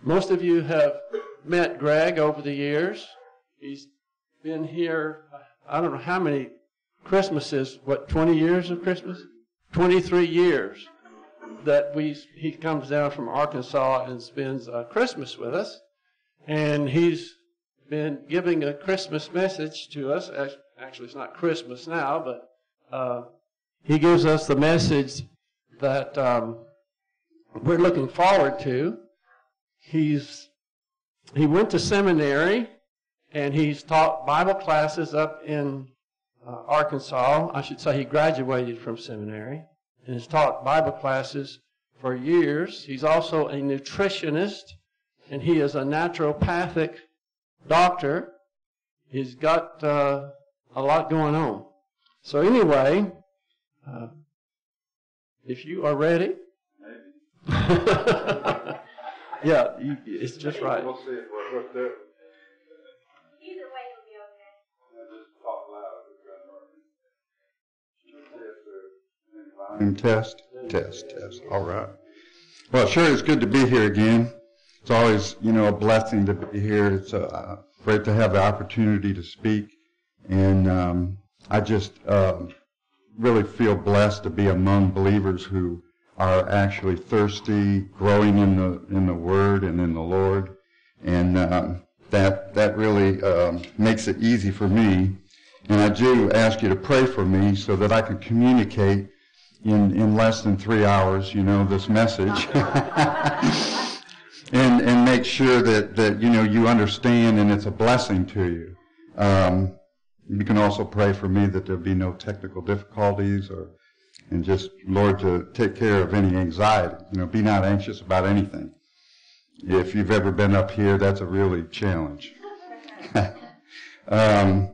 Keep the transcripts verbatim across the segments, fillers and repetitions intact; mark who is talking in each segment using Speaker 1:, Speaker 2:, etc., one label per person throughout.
Speaker 1: Most of you have met Greg over the years. He's been here, I don't know how many Christmases, what, twenty years of Christmas? twenty-three years that we he comes down from Arkansas and spends uh, Christmas with us. And he's been giving a Christmas message to us. Actually, it's not Christmas now, but uh, he gives us the message that um, we're looking forward to. He's he went to seminary, and he's taught Bible classes up in uh, Arkansas. I should say he graduated from seminary and has taught Bible classes for years. He's also a nutritionist, and he is a naturopathic doctor. He's got uh, a lot going on. So anyway, uh, if you are ready. Maybe. Yeah, you, it's just right.
Speaker 2: We'll see it. We'll do it.
Speaker 3: Either way will be okay.
Speaker 2: Just talk loud. And test, test, test. All right. Well, sure, it's good to be here again. It's always, you know, a blessing to be here. It's uh, great to have the opportunity to speak, and um, I just uh, really feel blessed to be among believers who are actually thirsty, growing in the in the Word and in the Lord, and uh, that that really um, makes it easy for me. And I do ask you to pray for me so that I can communicate in in less than three hours, you know, this message, and and make sure that that you know you understand and it's a blessing to you. Um, you can also pray for me that there be no technical difficulties or. And just, Lord, to take care of any anxiety. You know, be not anxious about anything. If you've ever been up here, that's a really challenge. um,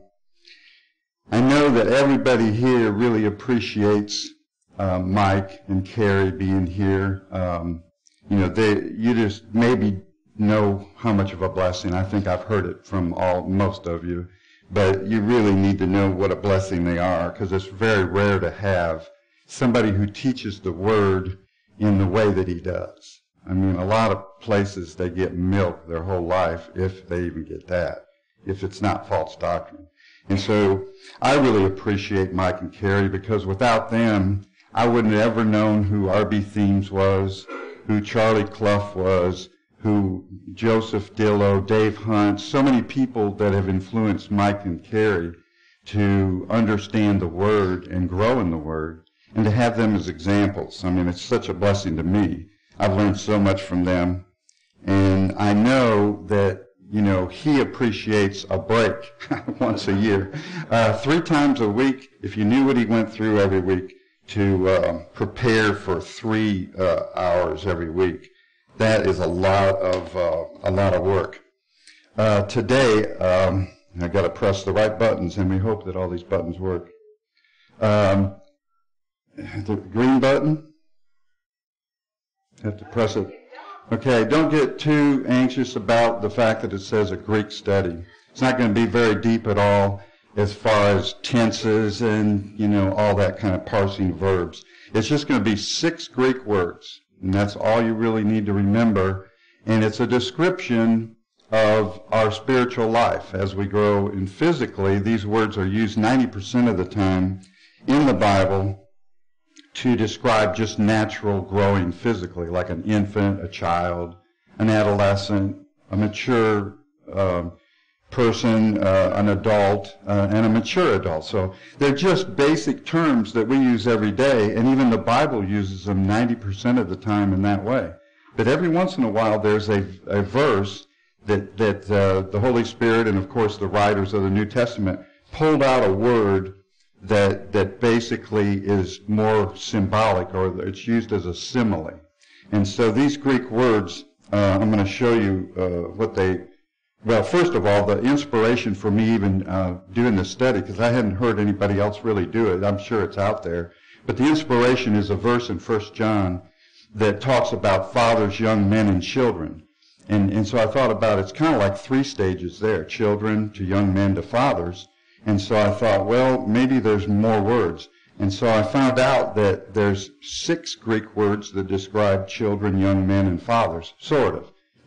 Speaker 2: I know that everybody here really appreciates uh, Mike and Carrie being here. Um, you know, they you just maybe know how much of a blessing. I think I've heard it from all most of you, but you really need to know what a blessing they are, because it's very rare to have somebody who teaches the Word in the way that he does. I mean, a lot of places they get milk their whole life, if they even get that, if it's not false doctrine. And so I really appreciate Mike and Carrie, because without them, I wouldn't have ever known who R B Themes was, who Charlie Clough was, who Joseph Dillow, Dave Hunt, so many people that have influenced Mike and Carrie to understand the Word and grow in the Word. And to have them as examples. I mean, it's such a blessing to me. I've learned so much from them. And I know that, you know, he appreciates a break once a year. Uh, three times a week, if you knew what he went through every week to uh, prepare for three uh, hours every week, that is a lot of, uh, a lot of work. Uh, today, um, I've got to press the right buttons, and we hope that all these buttons work. Um, The green button? Have to press it. Okay, don't get too anxious about the fact that it says a Greek study. It's not going to be very deep at all as far as tenses and, you know, all that kind of parsing verbs. It's just going to be six Greek words, and that's all you really need to remember. And it's a description of our spiritual life as we grow. And physically, these words are used ninety percent of the time in the Bible to describe just natural growing physically, like an infant, a child, an adolescent, a mature uh, person, uh, an adult, uh, and a mature adult. So they're just basic terms that we use every day, and even the Bible uses them ninety percent of the time in that way. But every once in a while there's a, a verse that, that uh, the Holy Spirit and, of course, the writers of the New Testament pulled out a word that that basically is more symbolic, or it's used as a simile. And so these Greek words, uh, I'm going to show you uh, what they, well, first of all, the inspiration for me even uh, doing this study, because I hadn't heard anybody else really do it. I'm sure it's out there. But the inspiration is a verse in First John that talks about fathers, young men, and children. And, and so I thought about it's kind of like three stages there, children to young men to fathers. And so I thought, well, maybe there's more words. And so I found out that there's six Greek words that describe children, young men, and fathers, sort of.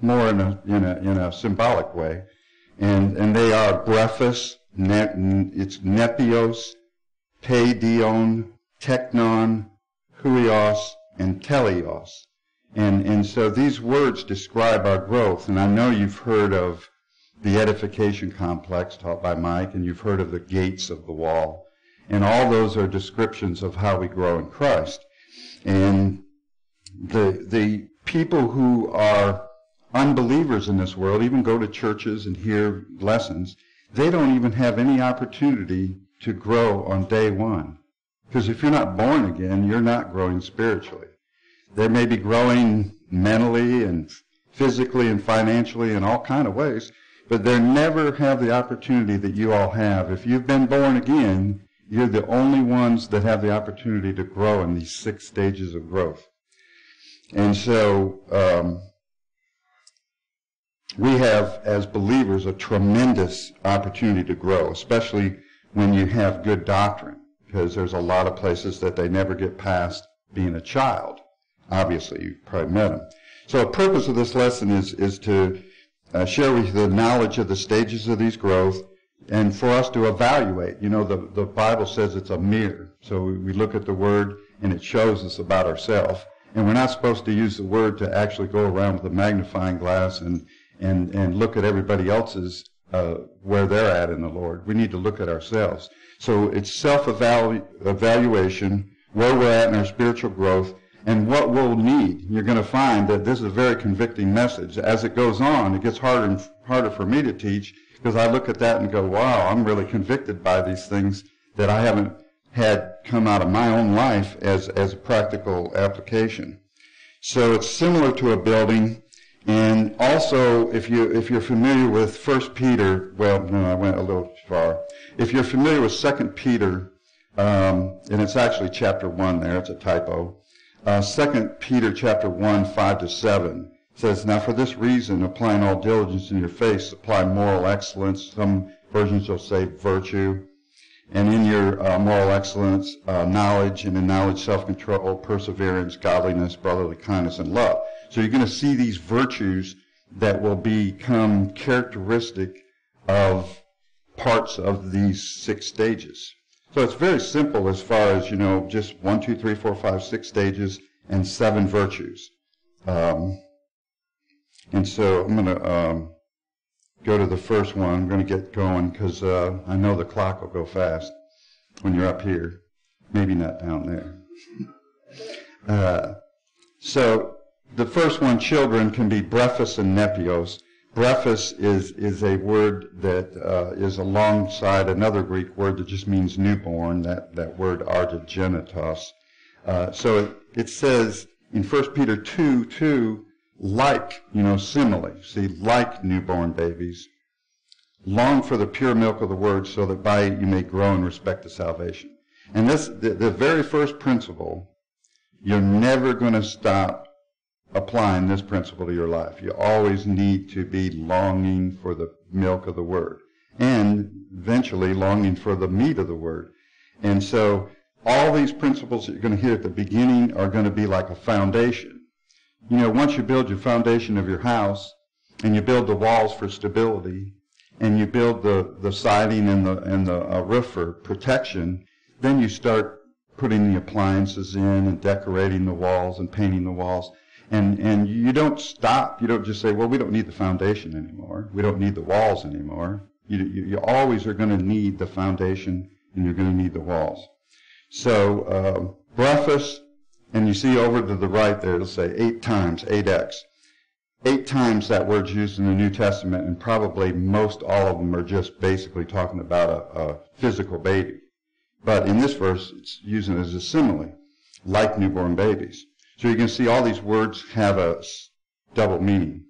Speaker 2: more in a, in a, in a symbolic way. And, and they are brephos, ne, it's nepios, paidion, teknon, huios, and teleos. And, and so these words describe our growth. And I know you've heard of the edification complex taught by Mike, and you've heard of the gates of the wall. And all those are descriptions of how we grow in Christ. And the, the people who are unbelievers in this world, even go to churches and hear lessons, they don't even have any opportunity to grow on day one. Because if you're not born again, you're not growing spiritually. They may be growing mentally and physically and financially in all kind of ways, but they never have the opportunity that you all have. If you've been born again, you're the only ones that have the opportunity to grow in these six stages of growth. And so um, we have, as believers, a tremendous opportunity to grow, especially when you have good doctrine, because there's a lot of places that they never get past being a child. Obviously, you've probably met them. So the purpose of this lesson is, is to uh, share with you the knowledge of the stages of these growth, and for us to evaluate. You know, the, the Bible says it's a mirror. So we, we look at the Word, and it shows us about ourselves. And we're not supposed to use the Word to actually go around with a magnifying glass and, and, and look at everybody else's, uh, where they're at in the Lord. We need to look at ourselves. So it's self-evaluation, where we're at in our spiritual growth, and what we'll need. You're going to find that this is a very convicting message. As it goes on, it gets harder and harder for me to teach, because I look at that and go, wow, I'm really convicted by these things that I haven't had come out of my own life as, as a practical application. So it's similar to a building. And also, if, you, if you're familiar with First Peter, well, no, I went a little too far. If you're familiar with Second Peter, um, and it's actually chapter one there, it's a typo. Uh, Second Peter chapter one, five to seven says, now for this reason, applying all diligence in your faith, apply moral excellence. Some versions will say virtue. And in your uh, moral excellence, uh, knowledge, and in knowledge, self-control, perseverance, godliness, brotherly kindness, and love. So you're going to see these virtues that will become characteristic of parts of these six stages. So it's very simple as far as, you know, just one, two, three, four, five, six stages and seven virtues. Um, and so I'm going to um, go to the first one. I'm going to get going because uh, I know the clock will go fast when you're up here. Maybe not down there. uh, so the first one, children, can be brephos and nepios. Brephos is, is a word that uh, is alongside another Greek word that just means newborn, that, that word argogenitos. Uh, so it, it says in First Peter two, two, like, you know, simile, see, like newborn babies, long for the pure milk of the word so that by it you may grow in respect to salvation. And this, the, the very first principle, you're never going to stop applying this principle to your life. You always need to be longing for the milk of the Word, and eventually longing for the meat of the Word. And so all these principles that you're going to hear at the beginning are going to be like a foundation. You know, once you build your foundation of your house, and you build the walls for stability, and you build the, the siding and the, and the uh, roof for protection, then you start putting the appliances in and decorating the walls and painting the walls. And, and you don't stop. You don't just say, well, we don't need the foundation anymore. We don't need the walls anymore. You, you, you always are going to need the foundation, and you're going to need the walls. So, uh, brephos, and you see over to the right there, it'll say eight times, eight x. Eight times that word's used in the New Testament, and probably most all of them are just basically talking about a, a physical baby. But in this verse, it's using it as a simile, like newborn babies. So you can see all these words have a double meaning.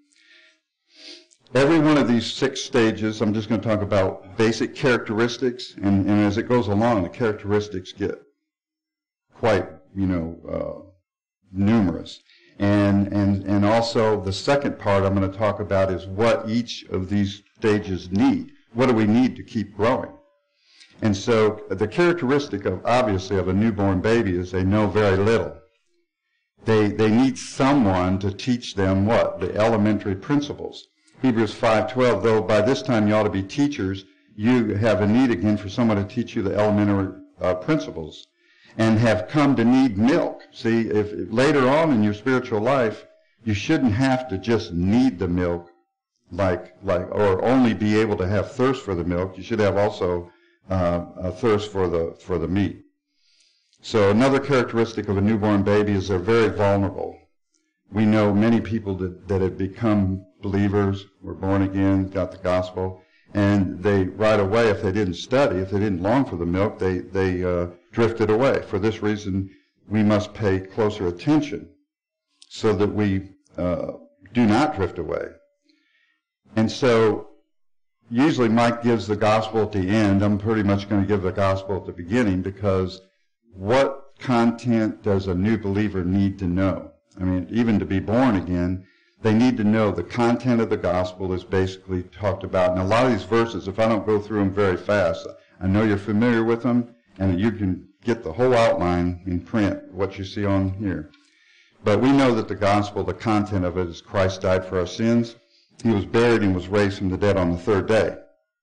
Speaker 2: Every one of these six stages, I'm just going to talk about basic characteristics, and, and as it goes along, the characteristics get quite, you know, uh, numerous. And, and, and also the second part I'm going to talk about is what each of these stages need. What do we need to keep growing? And so the characteristic of, obviously, of a newborn baby is they know very little. They, they need someone to teach them what? The elementary principles. Hebrews five twelve, though by this time you ought to be teachers, you have a need again for someone to teach you the elementary uh, principles, and have come to need milk. See, if, if later on in your spiritual life, you shouldn't have to just need the milk, like, like, or only be able to have thirst for the milk. You should have also uh, a thirst for the, for the meat. So another characteristic of a newborn baby is they're very vulnerable. We know many people that, that have become believers, were born again, got the gospel, and they right away, if they didn't study, if they didn't long for the milk, they, they uh, drifted away. For this reason, we must pay closer attention so that we uh, do not drift away. And so usually Mike gives the gospel at the end. I'm pretty much going to give the gospel at the beginning, because what content does a new believer need to know? I mean, even to be born again, they need to know the content of the gospel is basically talked about. And a lot of these verses, if I don't go through them very fast, I know you're familiar with them, and you can get the whole outline in print, what you see on here. But we know that the gospel, the content of it is Christ died for our sins. He was buried and was raised from the dead on the third day.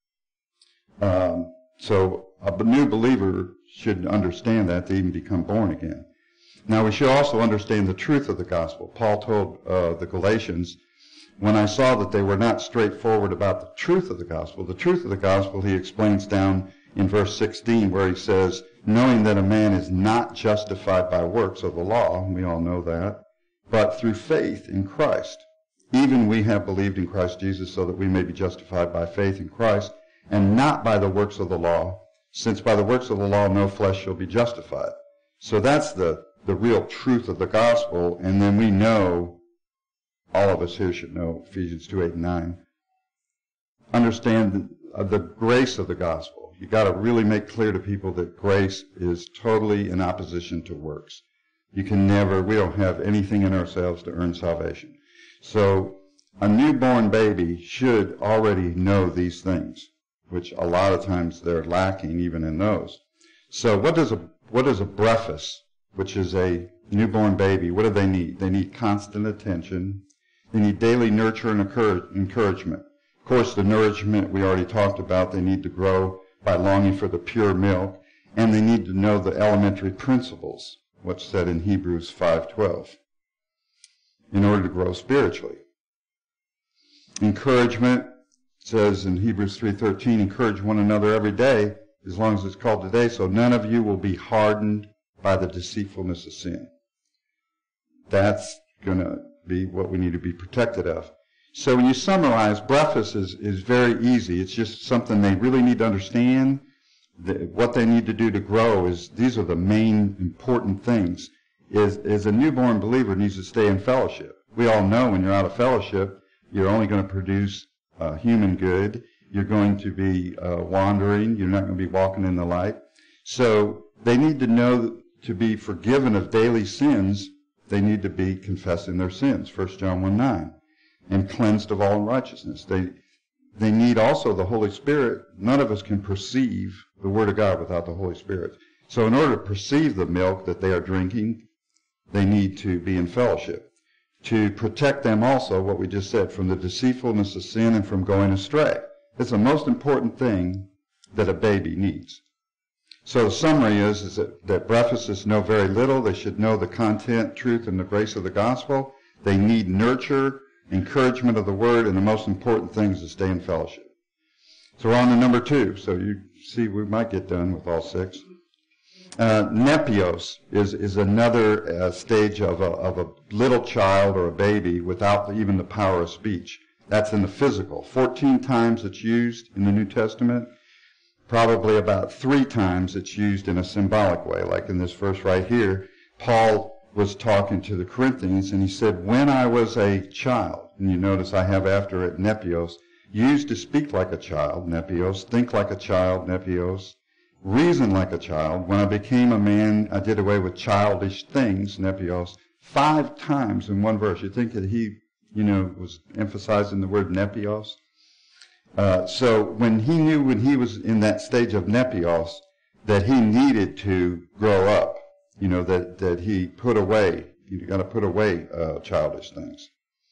Speaker 2: Um, so a new believer should understand that to even become born again. Now, we should also understand the truth of the gospel. Paul told uh, the Galatians, when I saw that they were not straightforward about the truth of the gospel, the truth of the gospel he explains down in verse sixteen, where he says, knowing that a man is not justified by works of the law, we all know that, but through faith in Christ. Even we have believed in Christ Jesus so that we may be justified by faith in Christ, and not by the works of the law, since by the works of the law no flesh shall be justified. So that's the the real truth of the gospel, and then we know, all of us here should know Ephesians two, eight, and nine. Understand the, uh, the grace of the gospel. You've got to really make clear to people that grace is totally in opposition to works. You can never, we don't have anything in ourselves to earn salvation. So a newborn baby should already know these things, which a lot of times they're lacking even in those. So what does a, what does a brephus, which is a newborn baby, what do they need? They need constant attention. They need daily nurture and encouragement. Of course, the nourishment we already talked about. They need to grow by longing for the pure milk, and they need to know the elementary principles, what's said in Hebrews five twelve, in order to grow spiritually. Encouragement says in Hebrews three thirteen, encourage one another every day, as long as it's called today, so none of you will be hardened by the deceitfulness of sin. That's going to be what we need to be protected of. So when you summarize, brephus is, is very easy. It's just something they really need to understand. The, what they need to do to grow is, these are the main important things, is, is a newborn believer needs to stay in fellowship. We all know when you're out of fellowship, you're only going to produce uh, human good. You're going to be uh, wandering. You're not going to be walking in the light. So they need to know that to be forgiven of daily sins, they need to be confessing their sins, First John one nine, and cleansed of all unrighteousness. They, they need also the Holy Spirit. None of us can perceive the Word of God without the Holy Spirit. So in order to perceive the milk that they are drinking, they need to be in fellowship. To protect them also, what we just said, from the deceitfulness of sin and from going astray. It's the most important thing that a baby needs. So the summary is, is that, that brephus know very little. They should know the content, truth, and the grace of the gospel. They need nurture, encouragement of the word, and the most important thing is to stay in fellowship. So we're on to number two. So you see we might get done with all six. Uh, nepios is, is another uh, stage of a, of a little child or a baby without the, even the power of speech. That's in the physical. Fourteen times it's used in the New Testament. Probably about three times it's used in a symbolic way, like in this verse right here. Paul was talking to the Corinthians, and he said, when I was a child, and you notice I have after it nepios, used to speak like a child, nepios, think like a child, nepios, reason like a child. When I became a man, I did away with childish things, nepios, five times in one verse. You think that he, you know, was emphasizing the word nepios? Uh, so when he knew when he was in that stage of nepios that he needed to grow up, you know, that, that he put away You've got to put away uh, childish things.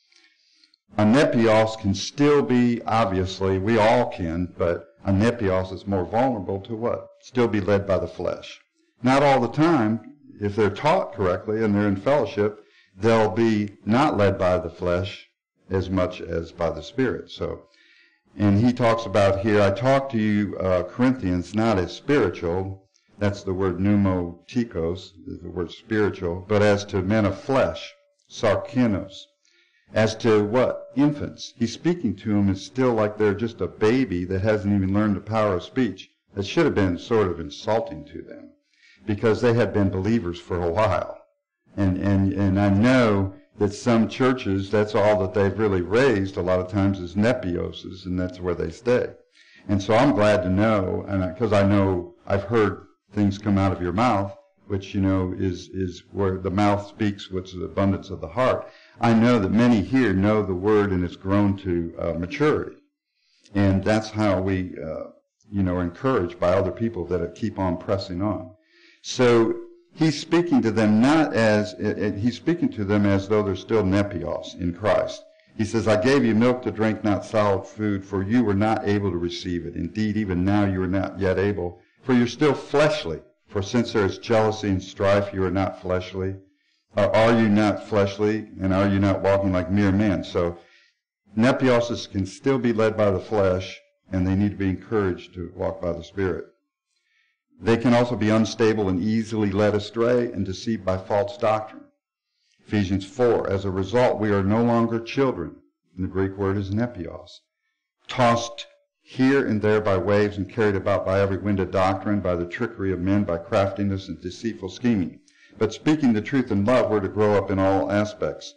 Speaker 2: Anepios can still be, obviously, we all can, but anepios is more vulnerable to what? Still be led by the flesh. Not all the time. If they're taught correctly and they're in fellowship, they'll be not led by the flesh as much as by the Spirit. So, and he talks about here, I talk to you, uh, Corinthians, not as spiritual. That's the word pneumotikos, the word spiritual, but as to men of flesh, sarkinos. As to what? Infants. He's speaking to them as still like they're just a baby that hasn't even learned the power of speech. That should have been sort of insulting to them because they had been believers for a while. And, and, and I know that some churches, that's all that they've really raised a lot of times is nepioses, and that's where they stay. And so I'm glad to know, and because I, I know I've heard things come out of your mouth, which, you know, is, is where the mouth speaks what's the abundance of the heart. I know that many here know the word and it's grown to uh, maturity. And that's how we, uh, you know, are encouraged by other people that keep on pressing on. So he's speaking to them not as, he's speaking to them as though they're still nepios in Christ. He says, I gave you milk to drink, not solid food, for you were not able to receive it. Indeed, even now you are not yet able, for you're still fleshly. For since there is jealousy and strife, you are not fleshly. Or are you not fleshly, and are you not walking like mere men? So nepioses can still be led by the flesh, and they need to be encouraged to walk by the Spirit. They can also be unstable and easily led astray and deceived by false doctrine. Ephesians four, as a result, we are no longer children, and the Greek word is nepios, tossed here and there by waves and carried about by every wind of doctrine, by the trickery of men, by craftiness and deceitful scheming. But speaking the truth in love, we're to grow up in all aspects.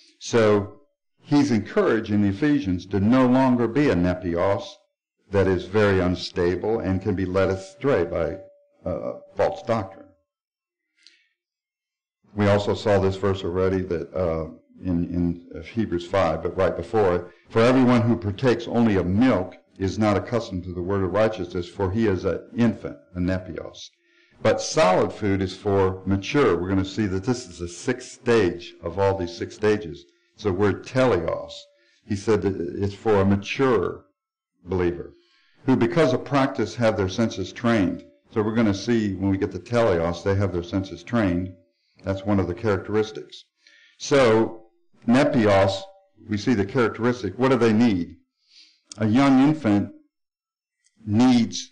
Speaker 2: So he's encouraging the Ephesians to no longer be a nepios that is very unstable and can be led astray by uh, false doctrine. We also saw this verse already that uh, in, in Hebrews five, but right before it, for everyone who partakes only of milk is not accustomed to the word of righteousness, for he is an infant, a nepios. But solid food is for mature. We're going to see that this is the sixth stage of all these six stages. It's the word teleos. He said that it's for a mature believer, who because of practice have their senses trained. So we're going to see when we get to teleos, they have their senses trained. That's one of the characteristics. So nepios, we see the characteristic. What do they need? A young infant needs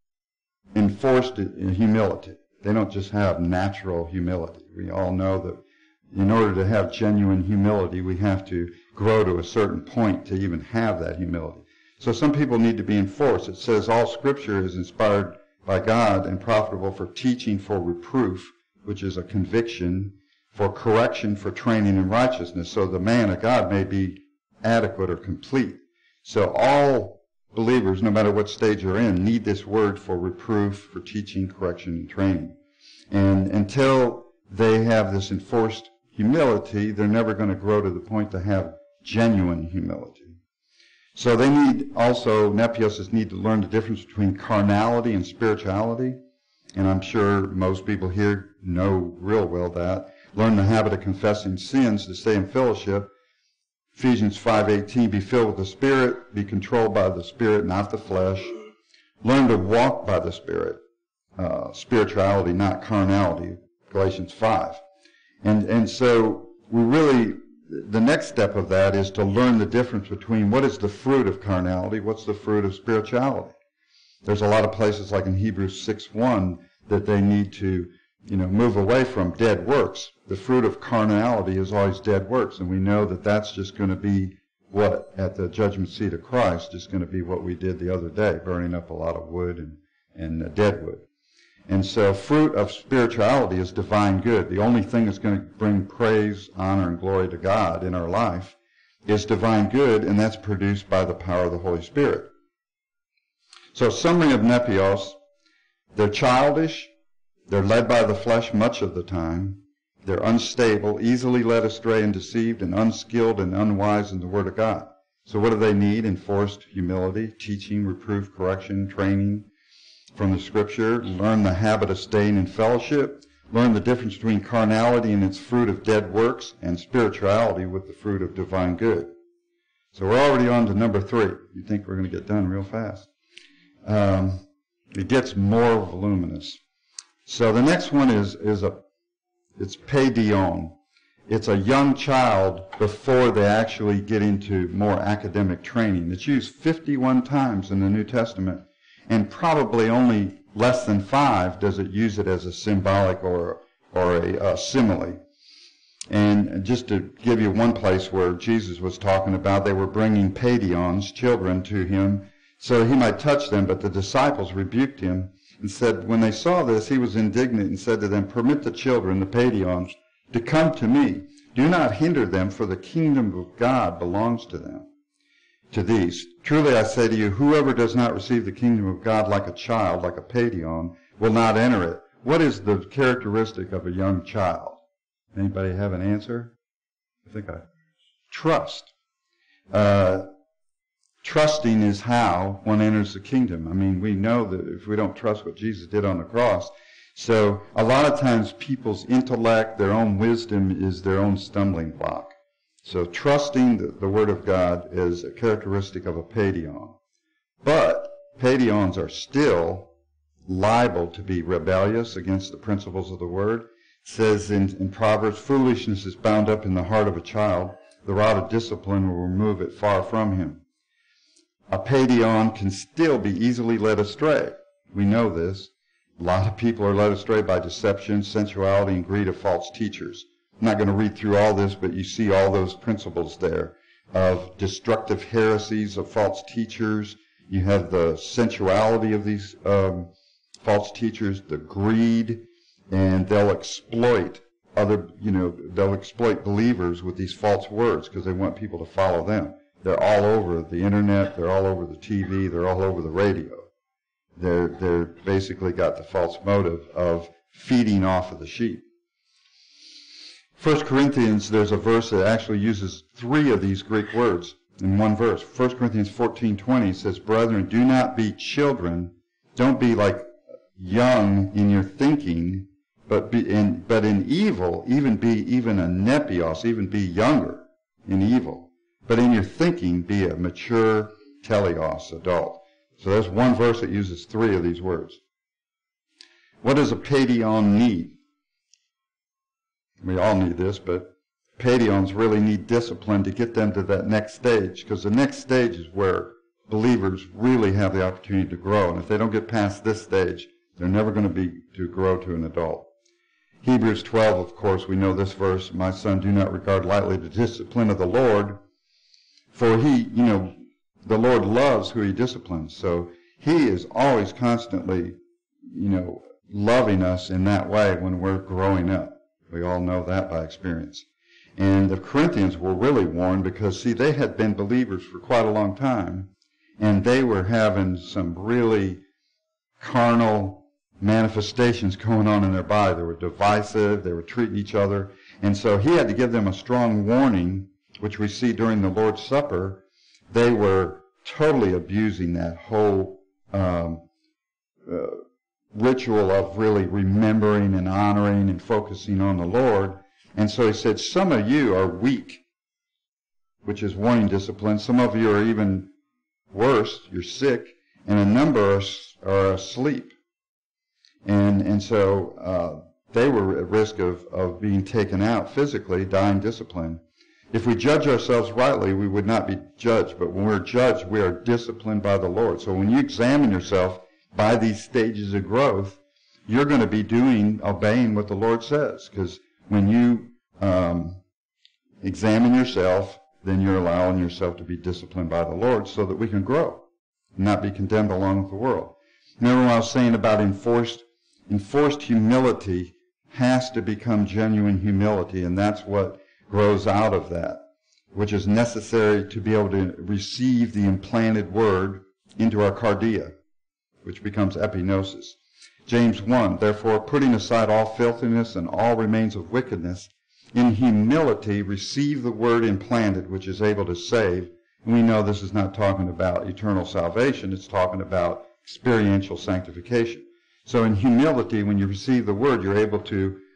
Speaker 2: enforced humility. They don't just have natural humility. We all know that in order to have genuine humility, we have to grow to a certain point to even have that humility. So some people need to be enforced. It says all Scripture is inspired by God and profitable for teaching, for reproof, which is a conviction, for correction, for training in righteousness, so the man of God may be adequate or complete. So all believers, no matter what stage they're in, need this word for reproof, for teaching, correction, and training. And until they have this enforced humility, they're never going to grow to the point to have genuine humility. So they need also, nepioses need to learn the difference between carnality and spirituality. And I'm sure most people here know real well that. Learn the habit of confessing sins to stay in fellowship. Ephesians five eighteen, be filled with the Spirit, be controlled by the Spirit, not the flesh. Learn to walk by the Spirit. Uh, spirituality, not carnality. Galatians five. And, and so we really, the next step of that is to learn the difference between what is the fruit of carnality, what's the fruit of spirituality. There's a lot of places like in Hebrews six one that they need to, you know, move away from dead works. The fruit of carnality is always dead works, and we know that that's just going to be what, at the judgment seat of Christ, is going to be what we did the other day, burning up a lot of wood and, and uh, dead wood. And so fruit of spirituality is divine good. The only thing that's going to bring praise, honor, and glory to God in our life is divine good, and that's produced by the power of the Holy Spirit. So summary of nepios, they're childish, they're led by the flesh much of the time, they're unstable, easily led astray and deceived, and unskilled and unwise in the Word of God. So what do they need? Enforced humility, teaching, reproof, correction, training from the Scripture. Learn the habit of staying in fellowship. Learn the difference between carnality and its fruit of dead works and spirituality with the fruit of divine good. So we're already on to number three. You think we're going to get done real fast. Um, it gets more voluminous. So the next one is, is a, it's paidion. It's a young child before they actually get into more academic training. It's used fifty-one times in the New Testament, and probably only less than five does it use it as a symbolic or, or a, a simile. And just to give you one place where Jesus was talking about, they were bringing paidions, children, to him so he might touch them, but the disciples rebuked him and said, when they saw this, he was indignant and said to them, permit the children, the paidions, to come to me. Do not hinder them, for the kingdom of God belongs to them. To these, truly I say to you, whoever does not receive the kingdom of God like a child, like a paidion, will not enter it. What is the characteristic of a young child? Anybody have an answer? I think I... Trust. Uh, trusting is how one enters the kingdom. I mean, we know that if we don't trust what Jesus did on the cross, so a lot of times people's intellect, their own wisdom is their own stumbling block. So trusting the, the Word of God is a characteristic of a paidion. But paidions are still liable to be rebellious against the principles of the Word. It says in, in Proverbs, foolishness is bound up in the heart of a child. The rod of discipline will remove it far from him. A paidion can still be easily led astray. We know this. A lot of people are led astray by deception, sensuality, and greed of false teachers. I'm not going to read through all this, but you see all those principles there of destructive heresies of false teachers. You have the sensuality of these um, false teachers, the greed, and they'll exploit other, you know, they'll exploit believers with these false words because they want people to follow them. They're all over the internet, they're all over the T V, they're all over the radio. They're, they're basically got the false motive of feeding off of the sheep. First Corinthians, there's a verse that actually uses three of these Greek words in one verse. First Corinthians fourteen twenty says, brethren, do not be children. Don't be like young in your thinking, but be in, but in evil, even be even a nepios, even be younger in evil. But in your thinking, be a mature teleos, adult. So there's one verse that uses three of these words. What does a paidion need? We all need this, but paidions really need discipline to get them to that next stage, because the next stage is where believers really have the opportunity to grow. And if they don't get past this stage, they're never going to be to grow to an adult. Hebrews twelve, of course, we know this verse, my son, do not regard lightly the discipline of the Lord, for he, you know, the Lord loves who he disciplines. So he is always constantly, you know, loving us in that way when we're growing up. We all know that by experience. And the Corinthians were really warned because, see, they had been believers for quite a long time, and they were having some really carnal manifestations going on in their body. They were divisive, they were treating each other, and so he had to give them a strong warning, which we see during the Lord's Supper. They were totally abusing that whole um, uh, ritual of really remembering and honoring and focusing on the Lord. And so he said, some of you are weak, which is warning discipline. Some of you are even worse, you're sick, and a number are, are asleep. And and so uh, they were at risk of, of being taken out physically, dying discipline. If we judge ourselves rightly, we would not be judged. But when we're judged, we are disciplined by the Lord. So when you examine yourself by these stages of growth, you're going to be doing, obeying what the Lord says. Because when you um, examine yourself, then you're allowing yourself to be disciplined by the Lord so that we can grow and not be condemned along with the world. Remember what I was saying about enforced, enforced humility has to become genuine humility, and that's what grows out of that, which is necessary to be able to receive the implanted word into our cardia, which becomes epignosis. James one, therefore, putting aside all filthiness and all remains of wickedness, in humility receive the word implanted, which is able to save. And we know this is not talking about eternal salvation, it's talking about experiential sanctification. So in humility, when you receive the word, you're able to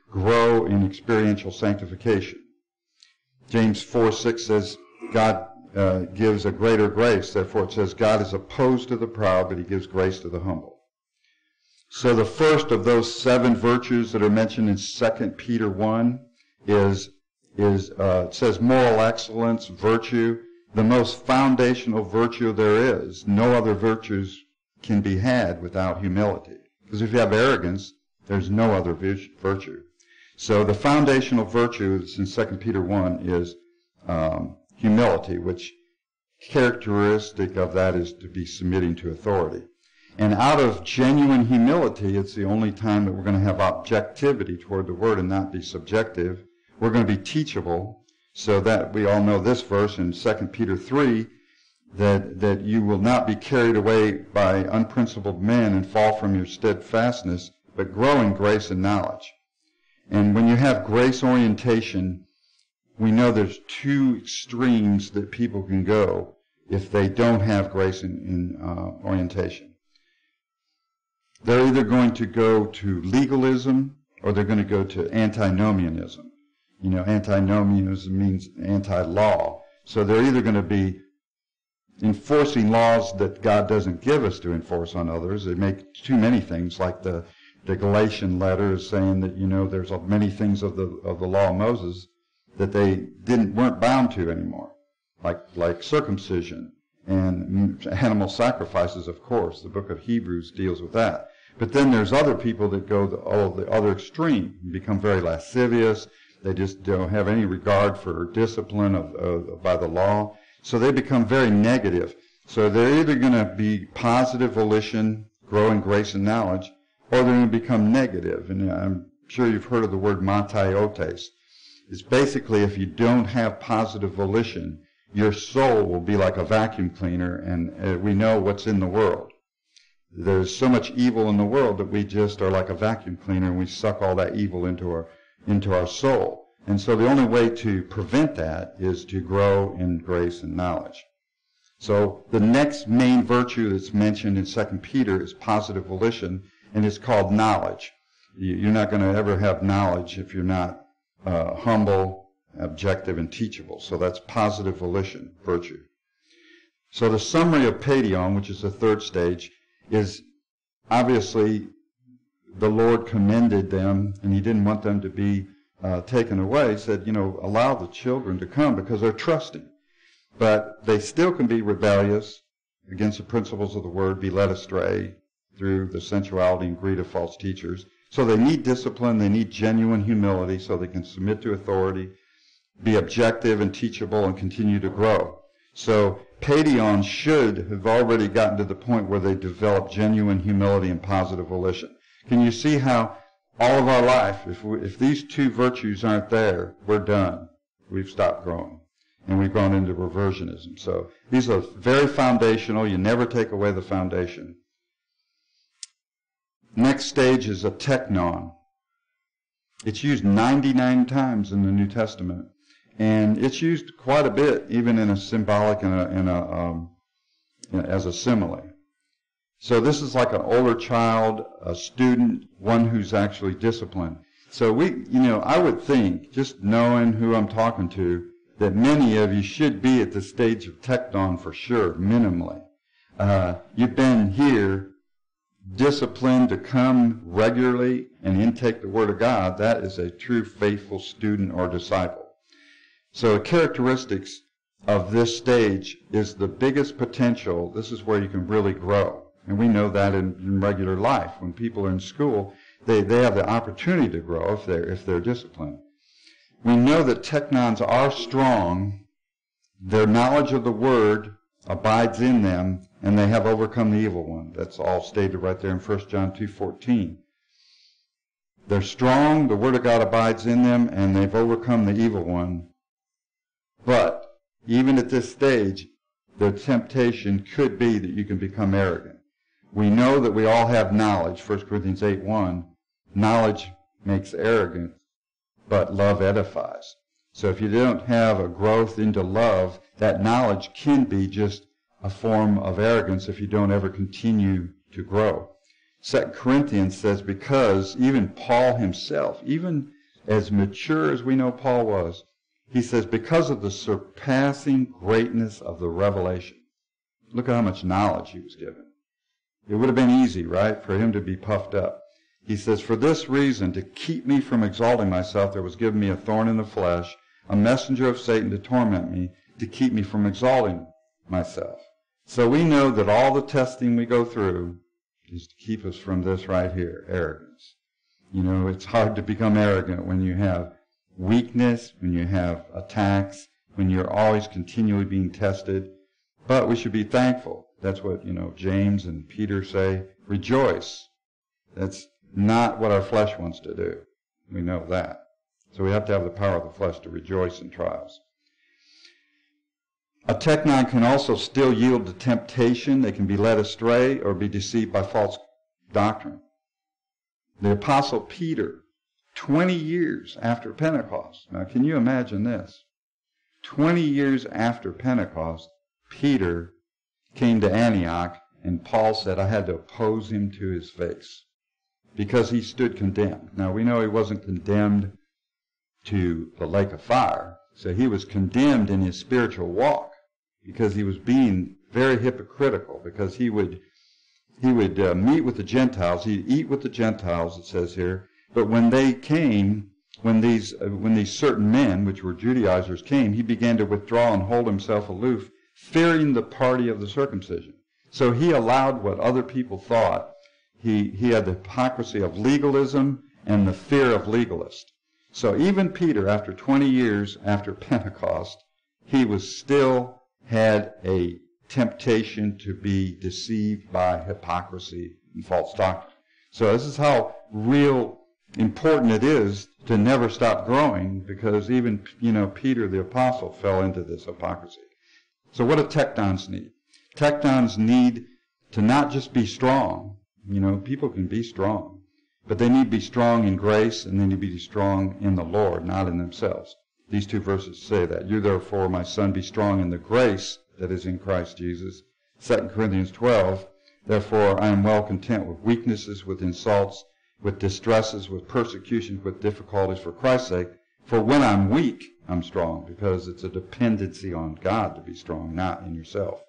Speaker 2: grow in experiential sanctification. James four six says, God uh, gives a greater grace. Therefore it says, God is opposed to the proud, but he gives grace to the humble. So the first of those seven virtues that are mentioned in Second Peter one is, is uh, it says moral excellence, virtue, the most foundational virtue there is. No other virtues can be had without humility. Because if you have arrogance, there's no other virtue. So the foundational virtue that's in Second Peter one is um, humility, which characteristic of that is to be submitting to authority. And out of genuine humility, it's the only time that we're going to have objectivity toward the Word and not be subjective. We're going to be teachable, so that we all know this verse in Second Peter three, that, that you will not be carried away by unprincipled men and fall from your steadfastness, but grow in grace and knowledge. And when you have grace orientation, we know there's two extremes that people can go if they don't have grace in, in uh, orientation. They're either going to go to legalism or they're going to go to antinomianism. You know, antinomianism means anti-law. So they're either going to be enforcing laws that God doesn't give us to enforce on others. They make too many things, like the, the Galatian letter is saying that, you know, there's many things of the of the law of Moses that they didn't weren't bound to anymore, like like circumcision and animal sacrifices, of course. The book of Hebrews deals with that. But then there's other people that go the, oh, the other extreme, become very lascivious. They just don't have any regard for discipline of, of, by the law. So they become very negative. So they're either going to be positive volition, grow in grace and knowledge, or they're going to become negative. And I'm sure you've heard of the word mataiotes. It's basically if you don't have positive volition, your soul will be like a vacuum cleaner, and uh, we know what's in the world. There's so much evil in the world that we just are like a vacuum cleaner, and we suck all that evil into our into our soul. And so the only way to prevent that is to grow in grace and knowledge. So the next main virtue that's mentioned in Second Peter is positive volition, and it's called knowledge. You're not going to ever have knowledge if you're not uh, humble, objective, and teachable. So that's positive volition, virtue. So the summary of Paidion, which is the third stage, is obviously the Lord commended them, and he didn't want them to be uh, taken away. He said, you know, allow the children to come because they're trusting. But they still can be rebellious against the principles of the Word, be led astray through the sensuality and greed of false teachers. So they need discipline, they need genuine humility so they can submit to authority, be objective and teachable, and continue to grow. So Paidion should have already gotten to the point where they develop genuine humility and positive volition. Can you see how all of our life, if, we, if these two virtues aren't there, we're done. We've stopped growing. And we've gone into reversionism. So these are very foundational. You never take away the foundation. Next stage is a teknon. It's used ninety-nine times in the New Testament. And it's used quite a bit, even in a symbolic and a, in a, um, as a simile. So this is like an older child, a student, one who's actually disciplined. So we, you know, I would think, just knowing who I'm talking to, that many of you should be at the stage of teknon for sure, minimally. Uh, you've been here, disciplined to come regularly and intake the Word of God. That is a true faithful student or disciple. So the characteristics of this stage is the biggest potential. This is where you can really grow. And we know that in, in regular life. When people are in school, they, they have the opportunity to grow if they're, if they're disciplined. We know that teknons are strong. Their knowledge of the Word abides in them, and they have overcome the evil one. That's all stated right there in First John two fourteen. They're strong, the Word of God abides in them, and they've overcome the evil one. But even at this stage, the temptation could be that you can become arrogant. We know that we all have knowledge. First Corinthians eight one, knowledge makes arrogant, but love edifies. So if you don't have a growth into love, that knowledge can be just a form of arrogance if you don't ever continue to grow. Second Corinthians says, because even Paul himself, even as mature as we know Paul was, he says, because of the surpassing greatness of the revelation. Look at how much knowledge he was given. It would have been easy, right, for him to be puffed up. He says, for this reason, to keep me from exalting myself, there was given me a thorn in the flesh, a messenger of Satan to torment me, to keep me from exalting myself. So we know that all the testing we go through is to keep us from this right here, arrogance. You know, it's hard to become arrogant when you have weakness, when you have attacks, when you're always continually being tested. But we should be thankful. That's what, you know, James and Peter say, rejoice. That's not what our flesh wants to do. We know that. So we have to have the power of the flesh to rejoice in trials. A teknon can also still yield to temptation. They can be led astray or be deceived by false doctrine. The Apostle Peter, twenty years after Pentecost. Now, can you imagine this? twenty years after Pentecost, Peter came to Antioch, and Paul said, I had to oppose him to his face because he stood condemned. Now, we know he wasn't condemned to the lake of fire, so he was condemned in his spiritual walk because he was being very hypocritical, because he would he would uh, meet with the Gentiles, he'd eat with the Gentiles, it says here, but when they came, when these uh, when these certain men, which were Judaizers, came, he began to withdraw and hold himself aloof, fearing the party of the circumcision. So he allowed what other people thought. He, he had the hypocrisy of legalism and the fear of legalists. So even Peter, after twenty years after Pentecost, he was still had a temptation to be deceived by hypocrisy and false doctrine. So this is how real important it is to never stop growing, because even, you know, Peter the apostle fell into this hypocrisy. So what do teknons need? Teknons need to not just be strong. You know, people can be strong, but they need to be strong in grace, and they need to be strong in the Lord, not in themselves. These two verses say that. You therefore, my son, be strong in the grace that is in Christ Jesus. Second Corinthians twelve, therefore I am well content with weaknesses, with insults, with distresses, with persecutions, with difficulties for Christ's sake. For when I'm weak, I'm strong, because it's a dependency on God to be strong, not in yourself.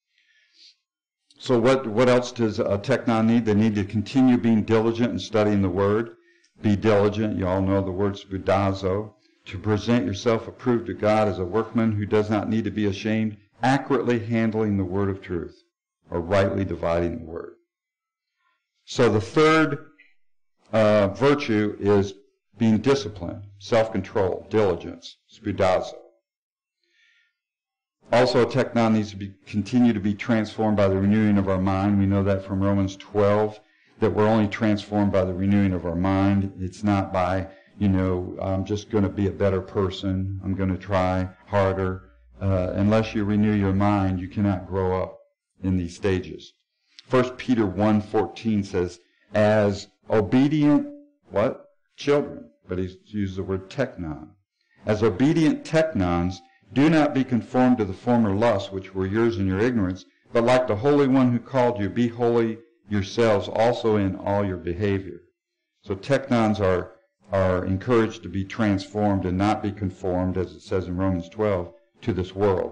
Speaker 2: So what, what else does a teknon need? They need to continue being diligent in studying the Word. Be diligent. You all know the word spudazo. To present yourself approved to God as a workman who does not need to be ashamed, accurately handling the word of truth, or rightly dividing the word. So the third uh, virtue is being disciplined, self-control, diligence, spudazo. Also, a teknon needs to be, continue to be transformed by the renewing of our mind. We know that from Romans twelve, that we're only transformed by the renewing of our mind. It's not by, you know, I'm just going to be a better person, I'm going to try harder. Uh, unless you renew your mind, you cannot grow up in these stages. First Peter one fourteen says, as obedient, what? Children. But he's used the word teknon. As obedient teknons, do not be conformed to the former lusts which were yours in your ignorance, but like the Holy One who called you, be holy yourselves also in all your behavior. So teknons are, are encouraged to be transformed and not be conformed, as it says in Romans twelve, to this world.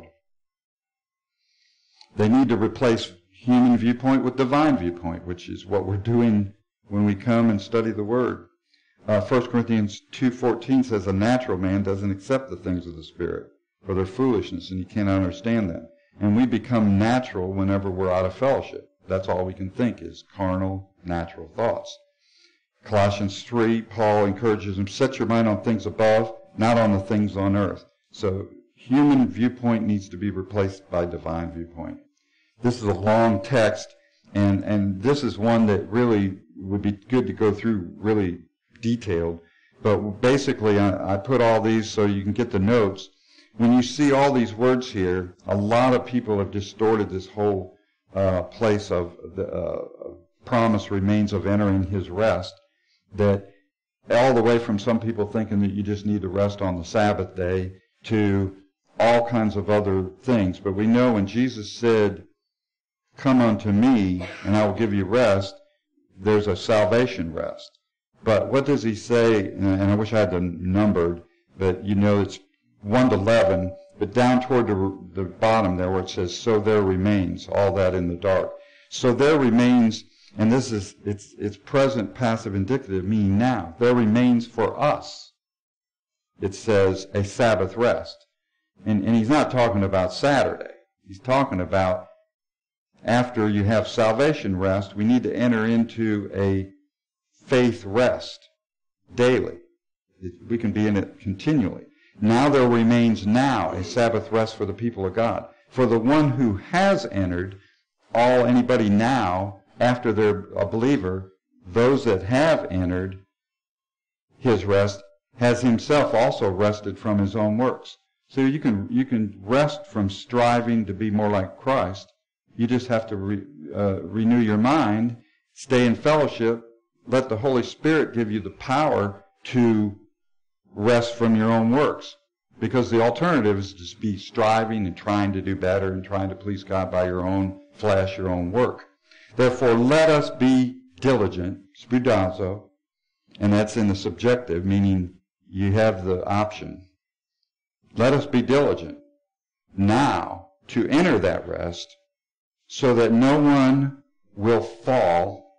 Speaker 2: They need to replace human viewpoint with divine viewpoint, which is what we're doing when we come and study the Word. Uh, First Corinthians two fourteen says, a natural man doesn't accept the things of the Spirit, for their foolishness, and he cannot understand them. And we become natural whenever we're out of fellowship. That's all we can think is carnal, natural thoughts. Colossians three, Paul encourages them, set your mind on things above, not on the things on earth. So human viewpoint needs to be replaced by divine viewpoint. This is a long text, and, and this is one that really would be good to go through really detailed. But basically, I, I put all these so you can get the notes. When you see all these words here, a lot of people have distorted this whole uh, place of the uh, promise remains of entering his rest, that all the way from some people thinking that you just need to rest on the Sabbath day to all kinds of other things. But we know when Jesus said, come unto me and I will give you rest, there's a salvation rest. But what does he say? And I wish I had them numbered, but you know it's one to eleven, but down toward the, the bottom there where it says, so there remains, all that in the dark. So there remains, and this is, it's, it's present passive indicative, meaning now. There remains for us, it says, a Sabbath rest. And, and he's not talking about Saturday. He's talking about after you have salvation rest, we need to enter into a faith rest daily. We can be in it continually. Now there remains now a Sabbath rest for the people of God. For the one who has entered, all anybody now, after they're a believer, those that have entered his rest, has himself also rested from his own works. So you can you can rest from striving to be more like Christ. You just have to re, uh, renew your mind, stay in fellowship, let the Holy Spirit give you the power to rest from your own works. Because the alternative is to be striving and trying to do better and trying to please God by your own flesh, your own work. Therefore, let us be diligent, spudazo, and that's in the subjective, meaning you have the option. Let us be diligent now to enter that rest, so that no one will fall,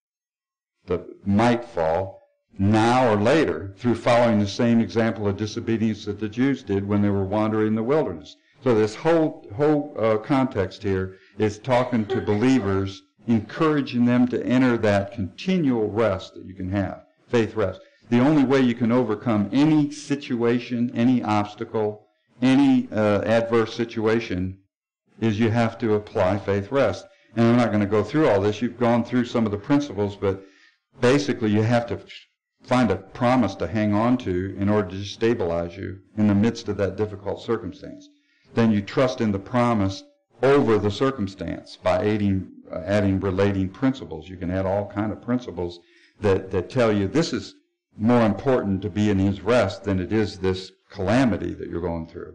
Speaker 2: that might fall, now or later, through following the same example of disobedience that the Jews did when they were wandering in the wilderness. So this whole whole uh, context here is talking to believers, encouraging them to enter that continual rest that you can have, faith rest. The only way you can overcome any situation, any obstacle, any uh, adverse situation is you have to apply faith rest. And I'm not going to go through all this. You've gone through some of the principles, but basically you have to find a promise to hang on to in order to stabilize you in the midst of that difficult circumstance. Then you trust in the promise over the circumstance by adding, uh, adding relating principles. You can add all kind of principles that, that tell you this is more important to be in his rest than it is this calamity that you're going through.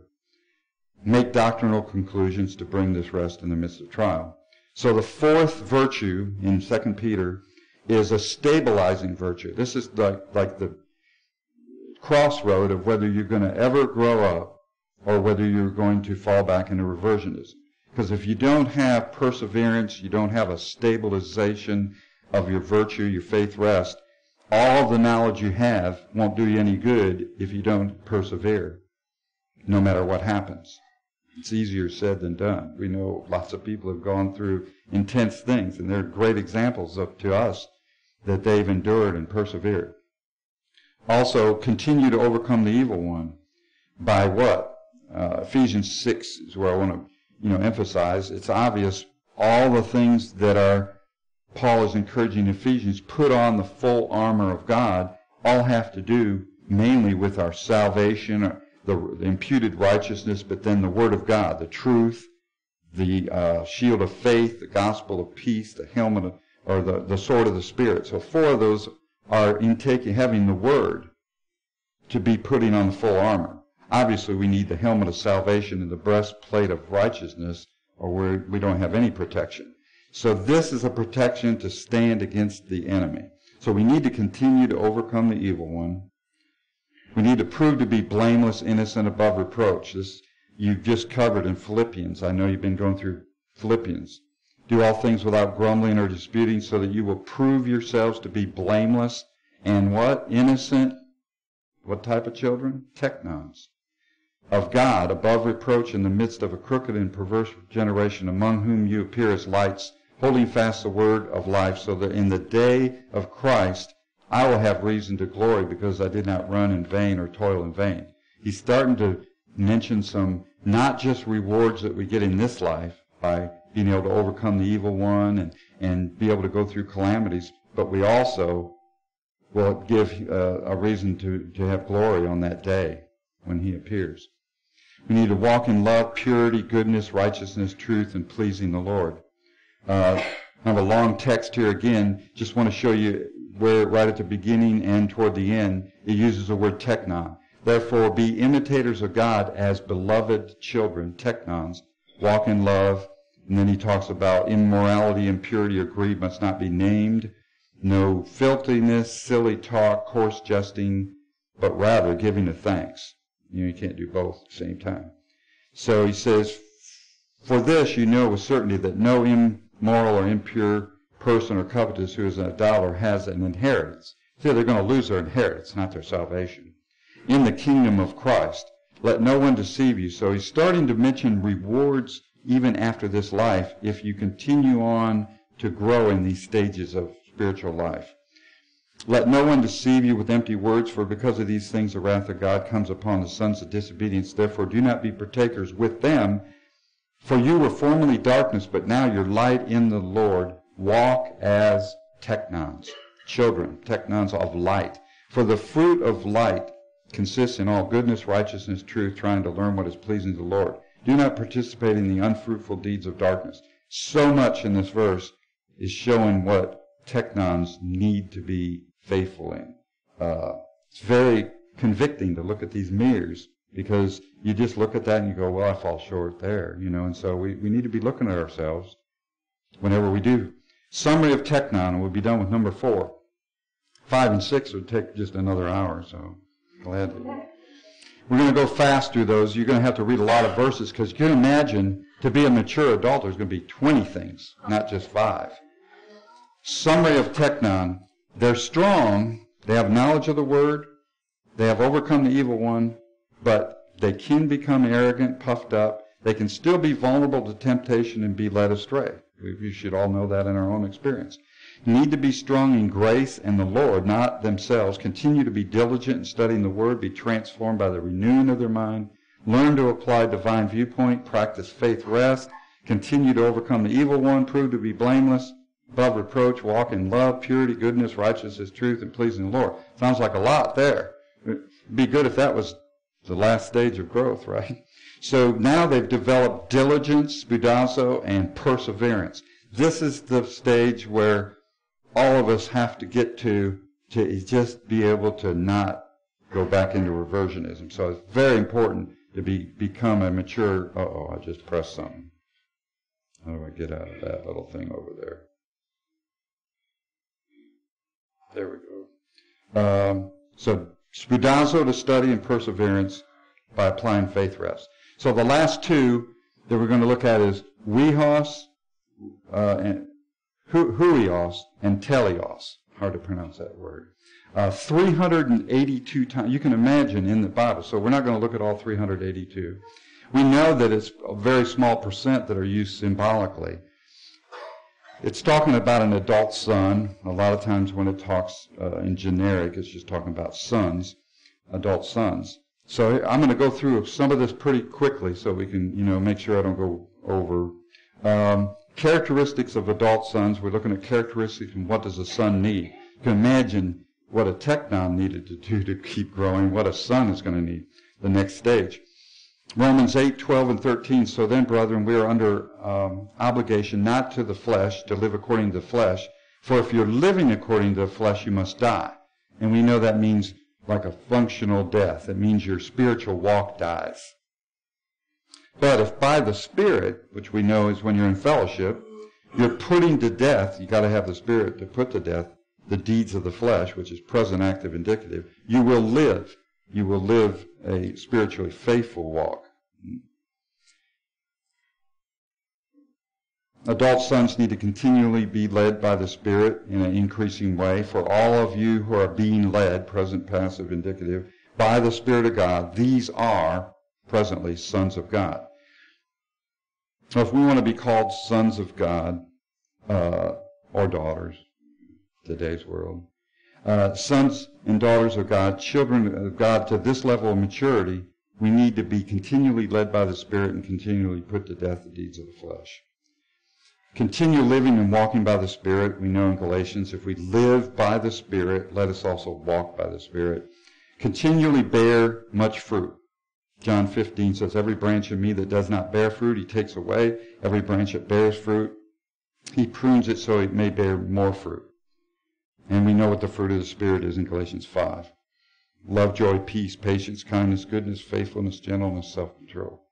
Speaker 2: Make doctrinal conclusions to bring this rest in the midst of trial. So the fourth virtue in Second Peter is a stabilizing virtue. This is like, like the crossroad of whether you're going to ever grow up or whether you're going to fall back into reversionism. Because if you don't have perseverance, you don't have a stabilization of your virtue, your faith rest, all of the knowledge you have won't do you any good if you don't persevere, no matter what happens. It's easier said than done. We know lots of people have gone through intense things, and they're great examples of, to us that they've endured and persevered. Also, continue to overcome the evil one. By what? Uh, Ephesians six is where I want to you know, emphasize. It's obvious all the things that are Paul is encouraging Ephesians, put on the full armor of God, all have to do mainly with our salvation, or the, the imputed righteousness, but then the Word of God, the truth, the uh, shield of faith, the gospel of peace, the helmet of, or the, the sword of the Spirit. So four of those are in taking, having the Word to be putting on the full armor. Obviously, we need the helmet of salvation and the breastplate of righteousness, or we're, we don't have any protection. So this is a protection to stand against the enemy. So we need to continue to overcome the evil one. We need to prove to be blameless, innocent, above reproach. This you've just covered in Philippians. I know you've been going through Philippians. Do all things without grumbling or disputing, so that you will prove yourselves to be blameless and what? Innocent. What type of children? Teknons. Of God, above reproach in the midst of a crooked and perverse generation, among whom you appear as lights, holding fast the word of life, so that in the day of Christ I will have reason to glory, because I did not run in vain or toil in vain. He's starting to mention some, not just rewards that we get in this life by being able to overcome the evil one and, and be able to go through calamities, but we also will give uh, a reason to, to have glory on that day when he appears. We need to walk in love, purity, goodness, righteousness, truth, and pleasing the Lord. Uh, I have a long text here again. Just want to show you where right at the beginning and toward the end, it uses the word teknon. Therefore, be imitators of God as beloved children, teknons. Walk in love. And then he talks about immorality, impurity, or greed must not be named. no filthiness, silly talk, coarse jesting, but rather giving of thanks. You know, you can't do both at the same time. So he says, for this you know with certainty that no immoral or impure person or covetous who is an idolater has an inheritance. See, they're going to lose their inheritance, not their salvation. In the kingdom of Christ, let no one deceive you. So he's starting to mention rewards even after this life if you continue on to grow in these stages of spiritual life. Let no one deceive you with empty words, for because of these things the wrath of God comes upon the sons of disobedience. Therefore do not be partakers with them, for you were formerly darkness, but now you're light in the Lord. Walk as teknons, children, teknons of light. For the fruit of light consists in all goodness, righteousness, truth, trying to learn what is pleasing to the Lord. Do not participate in the unfruitful deeds of darkness. So much in this verse is showing what teknons need to be faithful in. Uh, it's very convicting to look at these mirrors, because you just look at that and you go, well, I fall short there, you know, and so we, we need to be looking at ourselves whenever we do. Summary of teknon, and we'll be done with number four. Five and six would take just another hour, so glad to. We're going to go fast through those. You're going to have to read a lot of verses, because you can imagine to be a mature adult, there's going to be twenty things, not just five. Summary of teknon. They're strong. They have knowledge of the word. They have overcome the evil one, but they can become arrogant, puffed up. They can still be vulnerable to temptation and be led astray. We should all know that in our own experience. Need to be strong in grace and the Lord, not themselves. Continue to be diligent in studying the word. Be transformed by the renewing of their mind. Learn to apply divine viewpoint. Practice faith rest. Continue to overcome the evil one. Prove to be blameless, above reproach. Walk in love, purity, goodness, righteousness, truth, and pleasing the Lord. Sounds like a lot there. It'd be good if that was the last stage of growth, right? So now they've developed diligence, spoudazo, and perseverance. This is the stage where all of us have to get to to just be able to not go back into reversionism. So it's very important to be become a mature. Uh oh, I just pressed something. How do I get out of that little thing over there? There we go. Um, so spoudazo to study and perseverance by applying faith rest. So the last two that we're going to look at is huios uh, and hu- huios and teleos. Hard to pronounce that word. Uh, three hundred eighty-two times. You can imagine in the Bible. So we're not going to look at all three hundred eighty-two. We know that it's a very small percent that are used symbolically. It's talking about an adult son. A lot of times when it talks uh, in generic, it's just talking about sons, adult sons. So I'm going to go through some of this pretty quickly so we can, you know, make sure I don't go over. Um, characteristics of adult sons. We're looking at characteristics and what does a son need. You can imagine what a teknon needed to do to keep growing, what a son is going to need, the next stage. Romans eight, twelve, and thirteen. So then, brethren, we are under um, obligation not to the flesh, to live according to the flesh. For if you're living according to the flesh, you must die. And we know that means like a functional death. It means your spiritual walk dies. But if by the Spirit, which we know is when you're in fellowship, you're putting to death, you got to have the Spirit to put to death the deeds of the flesh, which is present, active, indicative, you will live. You will live a spiritually faithful walk. Adult sons need to continually be led by the Spirit in an increasing way. For all of you who are being led, present, passive, indicative, by the Spirit of God, these are presently sons of God. So if we want to be called sons of God, uh, or daughters, today's world, uh, sons and daughters of God, children of God to this level of maturity, we need to be continually led by the Spirit and continually put to death the deeds of the flesh. Continue living and walking by the Spirit. We know in Galatians, if we live by the Spirit, let us also walk by the Spirit. Continually bear much fruit. John fifteen says, every branch in me that does not bear fruit, he takes away. Every branch that bears fruit, he prunes it so it may bear more fruit. And we know what the fruit of the Spirit is in Galatians five. Love, joy, peace, patience, kindness, goodness, faithfulness, gentleness, self-control.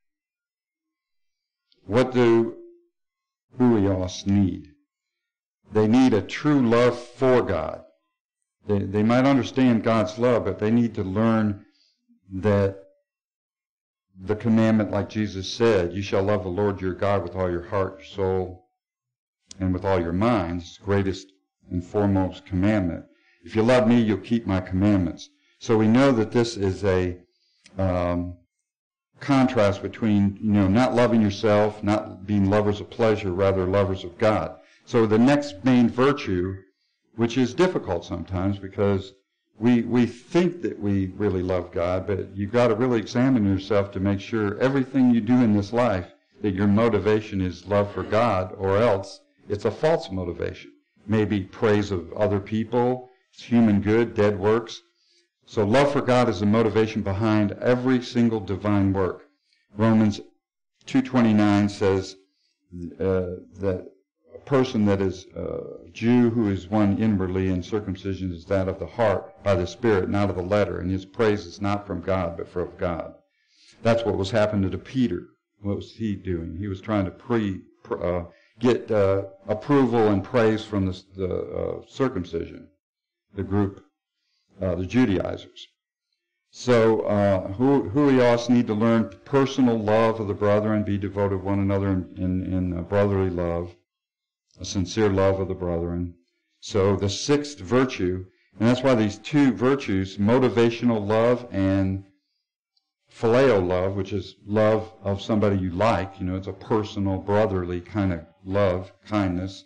Speaker 2: What do huios need? they need a true love for God. They, they might understand God's love, but they need to learn that the commandment, like Jesus said, you shall love the Lord your God with all your heart, your soul, and with all your mind. It's the greatest and foremost commandment. If you love me, you'll keep my commandments. So we know that this is a um, contrast between, you know, not loving yourself, not being lovers of pleasure, rather lovers of God. So the next main virtue, which is difficult sometimes because we we think that we really love God, but you've got to really examine yourself to make sure everything you do in this life, that your motivation is love for God, or else it's a false motivation. Maybe praise of other people, it's human good, dead works. So love for God is the motivation behind every single divine work. Romans two twenty-nine says uh, that a person that is a Jew who is one inwardly, and circumcision is that of the heart by the Spirit, not of the letter. And his praise is not from God, but from God. That's what was happening to Peter. What was he doing? He was trying to pre, uh, get uh, approval and praise from the, the uh, circumcision, the group, uh, the Judaizers. So uh, huios need to learn personal love of the brethren, be devoted to one another in, in, in uh, brotherly love, a sincere love of the brethren. So the sixth virtue, and that's why these two virtues, motivational love and phileo love, which is love of somebody you like, you know, it's a personal, brotherly kind of love, kindness.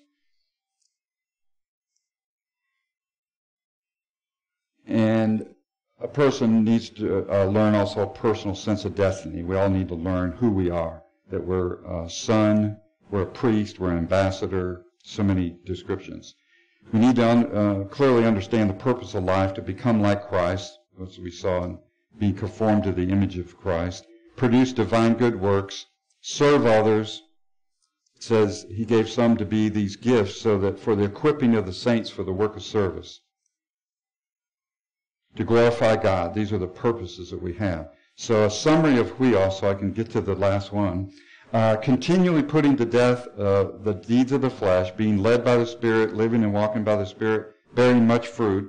Speaker 2: And a person needs to uh, learn also a personal sense of destiny. We all need to learn who we are, that we're a son, we're a priest, we're an ambassador, so many descriptions. We need to un- uh, clearly understand the purpose of life, to become like Christ, as we saw in being conformed to the image of Christ, produce divine good works, serve others. It says he gave some to be these gifts so that for the equipping of the saints for the work of service, to glorify God. These are the purposes that we have. So a summary of huios, so I can get to the last one. Uh, continually putting to death uh, the deeds of the flesh, being led by the Spirit, living and walking by the Spirit, bearing much fruit.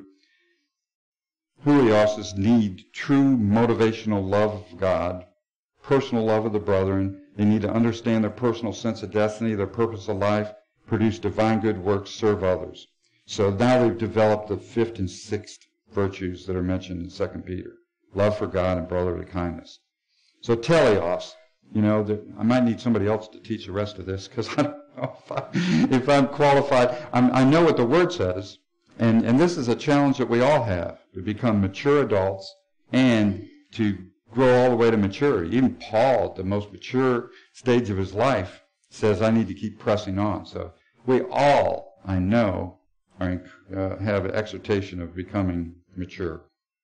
Speaker 2: Huios need true motivational love of God, personal love of the brethren. They need to understand their personal sense of destiny, their purpose of life, produce divine good works, serve others. So now they've developed the fifth and sixth virtues that are mentioned in Second Peter. Love for God and brotherly kindness. So teleos. You know, the, I might need somebody else to teach the rest of this because I don't know if, I, if I'm qualified. I'm, I know what the Word says, and, and this is a challenge that we all have, to become mature adults and to grow all the way to maturity. Even Paul, at the most mature stage of his life, says, I need to keep pressing on. So we all, I know, are, uh, have an exhortation of becoming mature.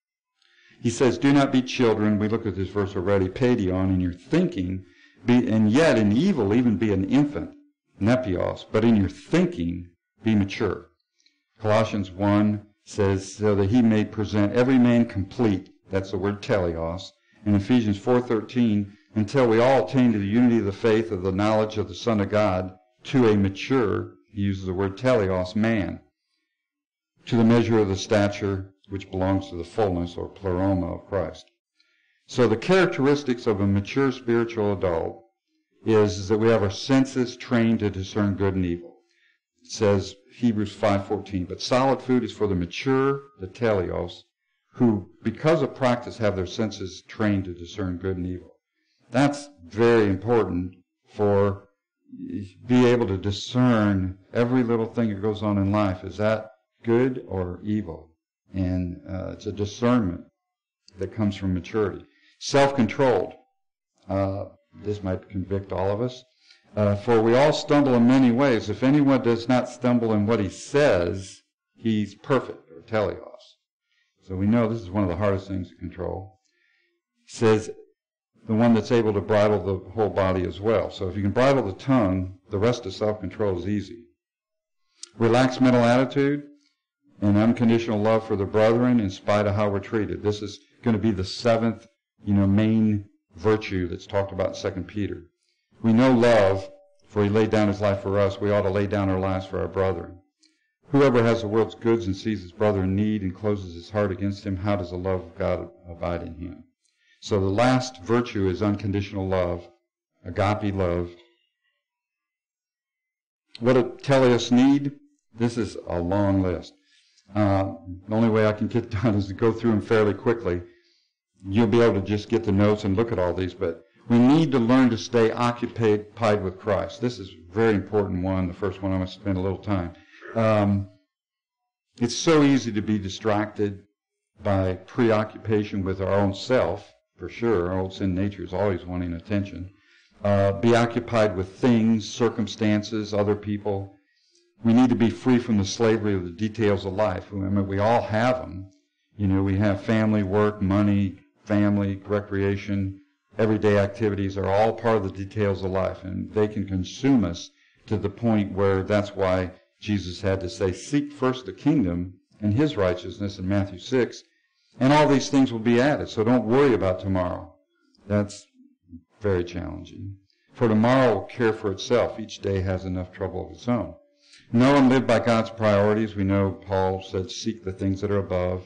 Speaker 2: He says, do not be children. We looked at this verse already. Paidion, in your thinking, be, and yet in evil even be an infant, nepios, but in your thinking be mature. Colossians one says, so that he may present every man complete. That's the word teleos. In Ephesians four thirteen, until we all attain to the unity of the faith of the knowledge of the Son of God, to a mature, he uses the word teleos, man, to the measure of the stature which belongs to the fullness or pleroma of Christ. So the characteristics of a mature spiritual adult is, is that we have our senses trained to discern good and evil. It says, Hebrews five fourteen, but solid food is for the mature, the teleos, who, because of practice, have their senses trained to discern good and evil. That's very important for be able to discern every little thing that goes on in life. Is that good or evil? And uh, it's a discernment that comes from maturity. Self-controlled. Uh, this might convict all of us. Uh, for we all stumble in many ways. If anyone does not stumble in what he says, he's perfect, or teleos. So we know this is one of the hardest things to control. It says the one that's able to bridle the whole body as well. So if you can bridle the tongue, the rest of self-control is easy. Relaxed mental attitude and unconditional love for the brethren in spite of how we're treated. This is going to be the seventh, you know, main virtue that's talked about in Second Peter. We know love, for he laid down his life for us. We ought to lay down our lives for our brethren. Whoever has the world's goods and sees his brother in need and closes his heart against him, how does the love of God abide in him? So the last virtue is unconditional love, agape love. What do teleos need? This is a long list. Uh, the only way I can get done is to go through them fairly quickly. You'll be able to just get the notes and look at all these, but we need to learn to stay occupied with Christ. This is a very important one, the first one I'm going to spend a little time. Um, it's so easy to be distracted by preoccupation with our own self, for sure. Our old sin nature is always wanting attention. Uh, be occupied with things, circumstances, other people. We need to be free from the slavery of the details of life. I mean, we all have them. You know, we have family, work, money, family, recreation, everyday activities are all part of the details of life, and they can consume us to the point where that's why Jesus had to say, seek first the kingdom and his righteousness in Matthew six, and all these things will be added. So don't worry about tomorrow. That's very challenging. For tomorrow will care for itself. Each day has enough trouble of its own. Know and live by God's priorities. We know Paul said, seek the things that are above.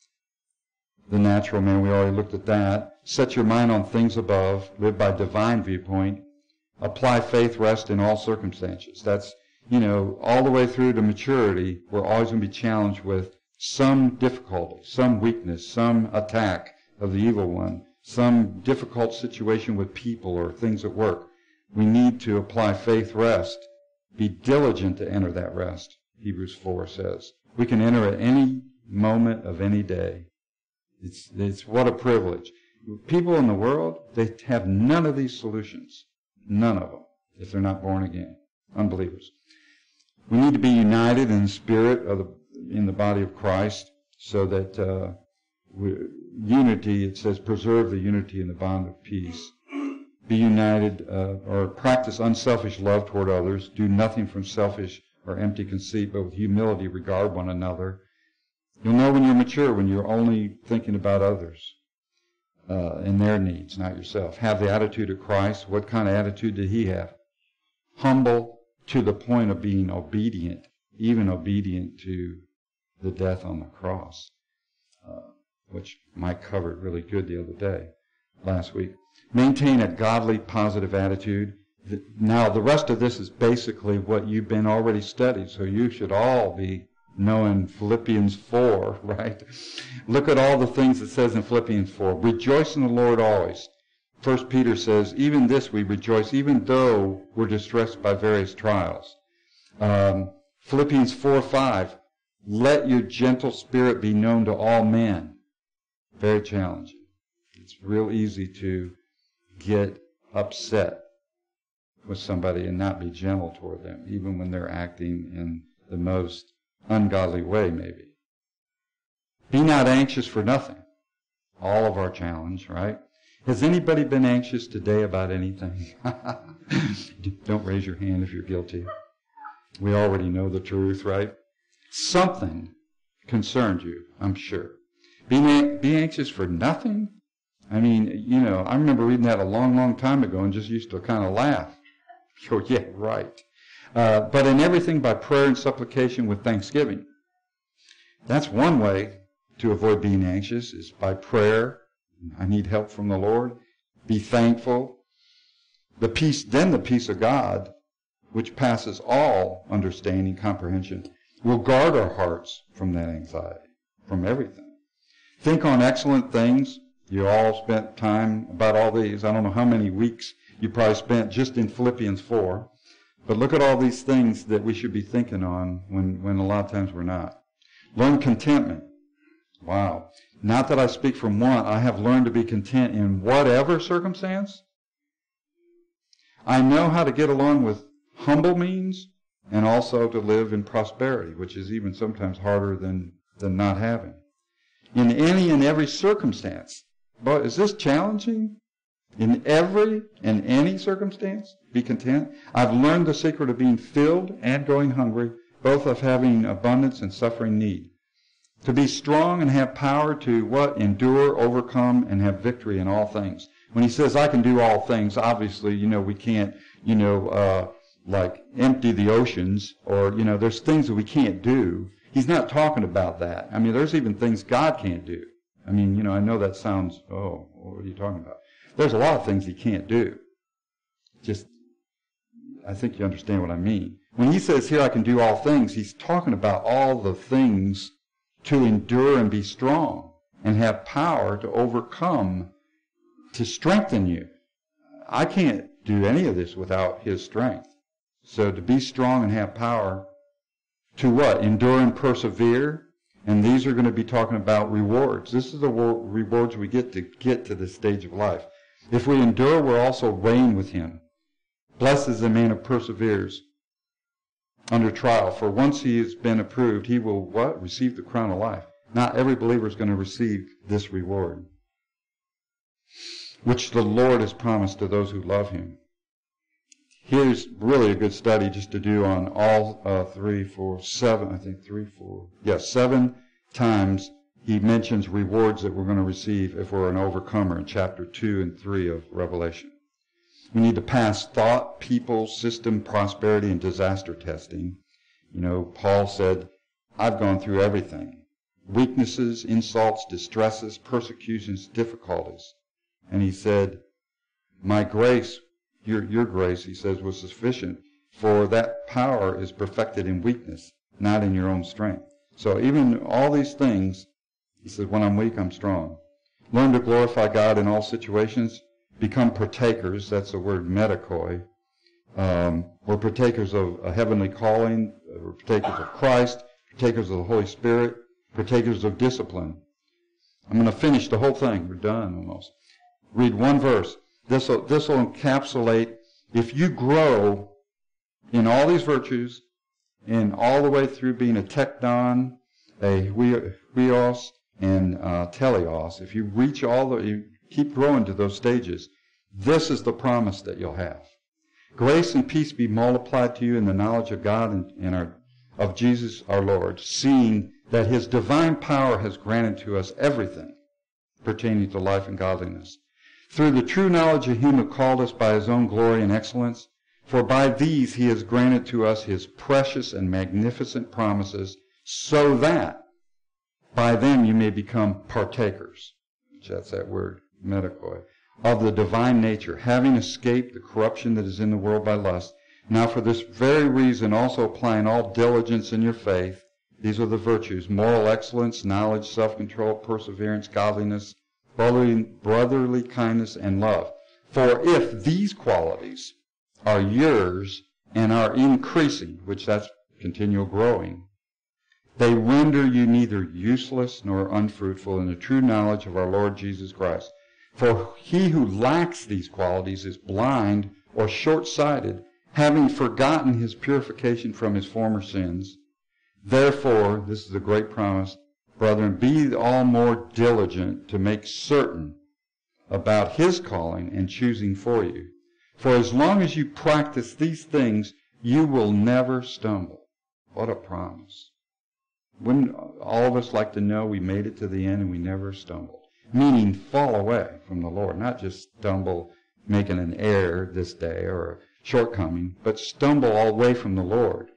Speaker 2: The natural man, we already looked at that. Set your mind on things above. Live by divine viewpoint. Apply faith, rest in all circumstances. That's, you know, all the way through to maturity, we're always going to be challenged with some difficulty, some weakness, some attack of the evil one, some difficult situation with people or things at work. We need to apply faith, rest. Be diligent to enter that rest, Hebrews four says. We can enter at any moment of any day. It's, it's what a privilege. People in the world, they have none of these solutions. None of them, if they're not born again. Unbelievers. We need to be united in the spirit of the, in the body of Christ, so that uh, we, unity, it says, preserve the unity in the bond of peace. Be united, uh, or practice unselfish love toward others. Do nothing from selfish or empty conceit, but with humility regard one another. You'll know when you're mature, when you're only thinking about others uh, and their needs, not yourself. Have the attitude of Christ. What kind of attitude did he have? Humble to the point of being obedient, even obedient to the death on the cross, uh, which Mike covered really good the other day, last week. Maintain a godly, positive attitude. Now, the rest of this is basically what you've been already studied, so you should all be knowing Philippians four, right? Look at all the things it says in Philippians four. Rejoice in the Lord always. First Peter says, even this we rejoice, even though we're distressed by various trials. Um, Philippians four five, let your gentle spirit be known to all men. Very challenging. It's real easy to get upset with somebody and not be gentle toward them, even when they're acting in the most ungodly way, maybe. Be not anxious for nothing. All of our challenge, right? Has anybody been anxious today about anything? Don't raise your hand if you're guilty. We already know the truth, right? Something concerned you, I'm sure. Be, be anxious for nothing? I mean, you know, I remember reading that a long, long time ago and just used to kind of laugh. Oh, yeah, right. Uh, but in everything by prayer and supplication with thanksgiving. That's one way to avoid being anxious, is by prayer. I need help from the Lord. Be thankful. The peace, then the peace of God, which passes all understanding, comprehension, will guard our hearts from that anxiety, from everything. Think on excellent things. You all spent time about all these. I don't know how many weeks you probably spent just in Philippians four. But look at all these things that we should be thinking on when, when a lot of times we're not. Learn contentment. Wow. Not that I speak from want. I have learned to be content in whatever circumstance. I know how to get along with humble means and also to live in prosperity, which is even sometimes harder than, than not having. In any and every circumstance. But is this challenging? In every and any circumstance, be content. I've learned the secret of being filled and going hungry, both of having abundance and suffering need. To be strong and have power to what? Endure, overcome, and have victory in all things. When he says, I can do all things, obviously, you know, we can't, you know, uh, like empty the oceans, or, you know, there's things that we can't do. He's not talking about that. I mean, there's even things God can't do. I mean, you know, I know that sounds, oh, what are you talking about? There's a lot of things he can't do. Just, I think you understand what I mean. When he says here, I can do all things, he's talking about all the things to endure and be strong and have power to overcome, to strengthen you. I can't do any of this without his strength. So to be strong and have power, to what? Endure and persevere. And these are going to be talking about rewards. This is the rewards we get to get to this stage of life. If we endure, we'll also reign with him. Blessed is the man who perseveres under trial. For once he has been approved, he will what? Receive the crown of life. Not every believer is going to receive this reward, which the Lord has promised to those who love him. Here's really a good study just to do on all uh, three, four, seven, I think three, four, yes, yeah, seven times he mentions rewards that we're going to receive if we're an overcomer in chapter two and three of Revelation. We need to pass thought, people, system, prosperity, and disaster testing. You know, Paul said, I've gone through everything. Weaknesses, insults, distresses, persecutions, difficulties. And he said, my grace, your, your grace, he says, was sufficient, for that power is perfected in weakness, not in your own strength. So even all these things, he says, when I'm weak, I'm strong. Learn to glorify God in all situations. Become partakers, that's the word metakoi. Um, we're partakers of a heavenly calling, we're partakers of Christ, partakers of the Holy Spirit, partakers of discipline. I'm going to finish the whole thing. We're done almost. Read one verse. This will, this will encapsulate, if you grow in all these virtues, and all the way through being a tekton, a huios, and uh, teleos, if you reach all the, you keep growing to those stages, this is the promise that you'll have. Grace and peace be multiplied to you in the knowledge of God and, and our, of Jesus our Lord, seeing that his divine power has granted to us everything pertaining to life and godliness, through the true knowledge of him who called us by his own glory and excellence. For by these he has granted to us his precious and magnificent promises, so that by them you may become partakers, which that's that word, metakoi, of the divine nature, having escaped the corruption that is in the world by lust. Now for this very reason also applying all diligence in your faith, these are the virtues, moral excellence, knowledge, self-control, perseverance, godliness, brotherly, brotherly kindness, and love. For if these qualities are yours and are increasing, which that's continual growing, they render you neither useless nor unfruitful in the true knowledge of our Lord Jesus Christ. For he who lacks these qualities is blind or short-sighted, having forgotten his purification from his former sins. Therefore, this is a great promise, brethren, be all more diligent to make certain about his calling and choosing for you. For as long as you practice these things, you will never stumble. What a promise. Wouldn't all of us like to know we made it to the end and we never stumbled? Meaning fall away from the Lord, not just stumble making an error this day or a shortcoming, but stumble all away from the Lord.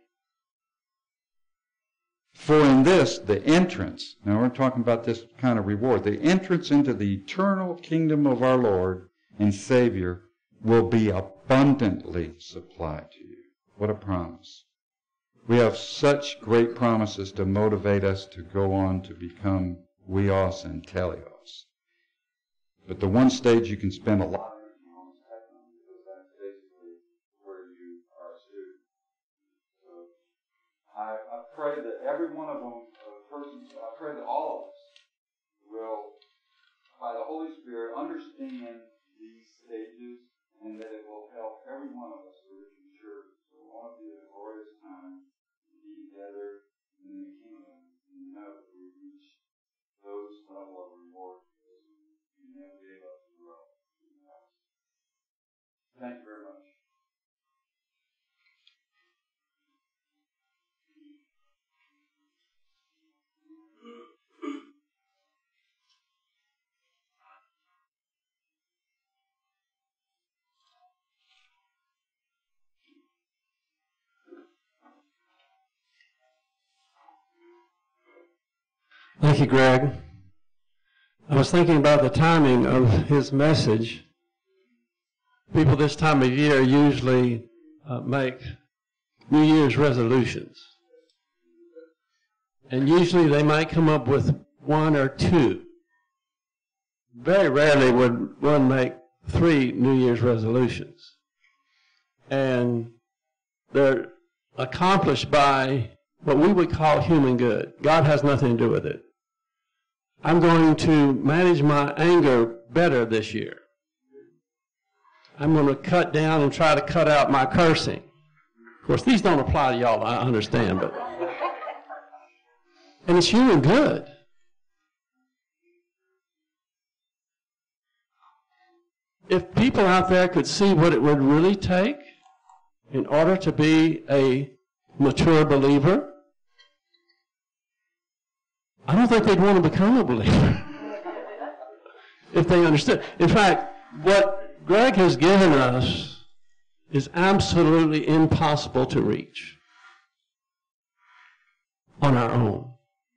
Speaker 2: For in this, the entrance, now we're talking about this kind of reward, the entrance into the eternal kingdom of our Lord and Savior will be abundantly supplied to you. What a promise. We have such great promises to motivate us to go on to become huios and teleos. But the one stage you can spend a lot of energy on is tekton, because that's basically where you are a student. So I, I pray that every one of them, uh, persons, I pray that all of us will, by the Holy Spirit, understand these stages, and that it will help every one of us to reach maturity. So I want to be a glorious time to be together in the kingdom and know that we reach those level of reward because we never gave up the road. Thank you very much.
Speaker 1: Thank you, Greg. I was thinking about the timing of his message. People this time of year usually uh, make New Year's resolutions. And usually they might come up with one or two. Very rarely would one make three New Year's resolutions. And they're accomplished by what we would call human good. God has nothing to do with it. I'm going to manage my anger better this year. I'm going to cut down and try to cut out my cursing. Of course, these don't apply to y'all, I understand, but and it's human good. If people out there could see what it would really take in order to be a mature believer, I don't think they'd want to become a believer if they understood. In fact, what Greg has given us is absolutely impossible to reach on our own.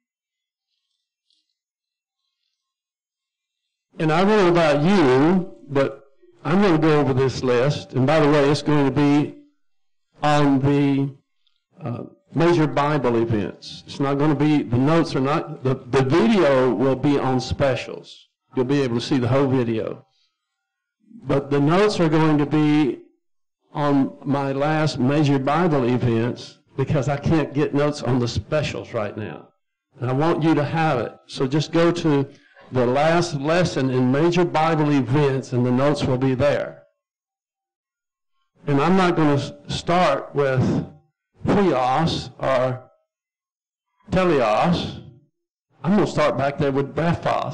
Speaker 1: And I don't know about you, but I'm going to go over this list. And by the way, it's going to be on the uh, major Bible events. It's not going to be, the notes are not, the, the video will be on specials. You'll be able to see the whole video. But the notes are going to be on my last major Bible events because I can't get notes on the specials right now. And I want you to have it. So just go to the last lesson in major Bible events and the notes will be there. And I'm not going to start with Theos or Teleos. I'm going to start back there with Brephos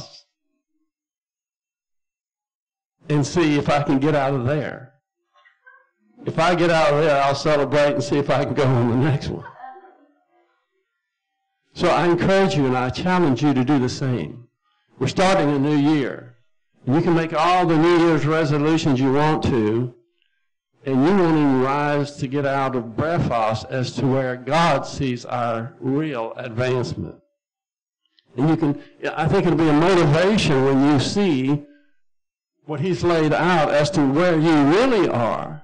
Speaker 1: and see if I can get out of there. If I get out of there, I'll celebrate and see if I can go on the next one. So I encourage you and I challenge you to do the same. We're starting a new year. You can make all the New Year's resolutions you want to, and you won't even rise to get out of Brephos as to where God sees our real advancement. And you can, I think it'll be a motivation when you see what he's laid out as to where you really are.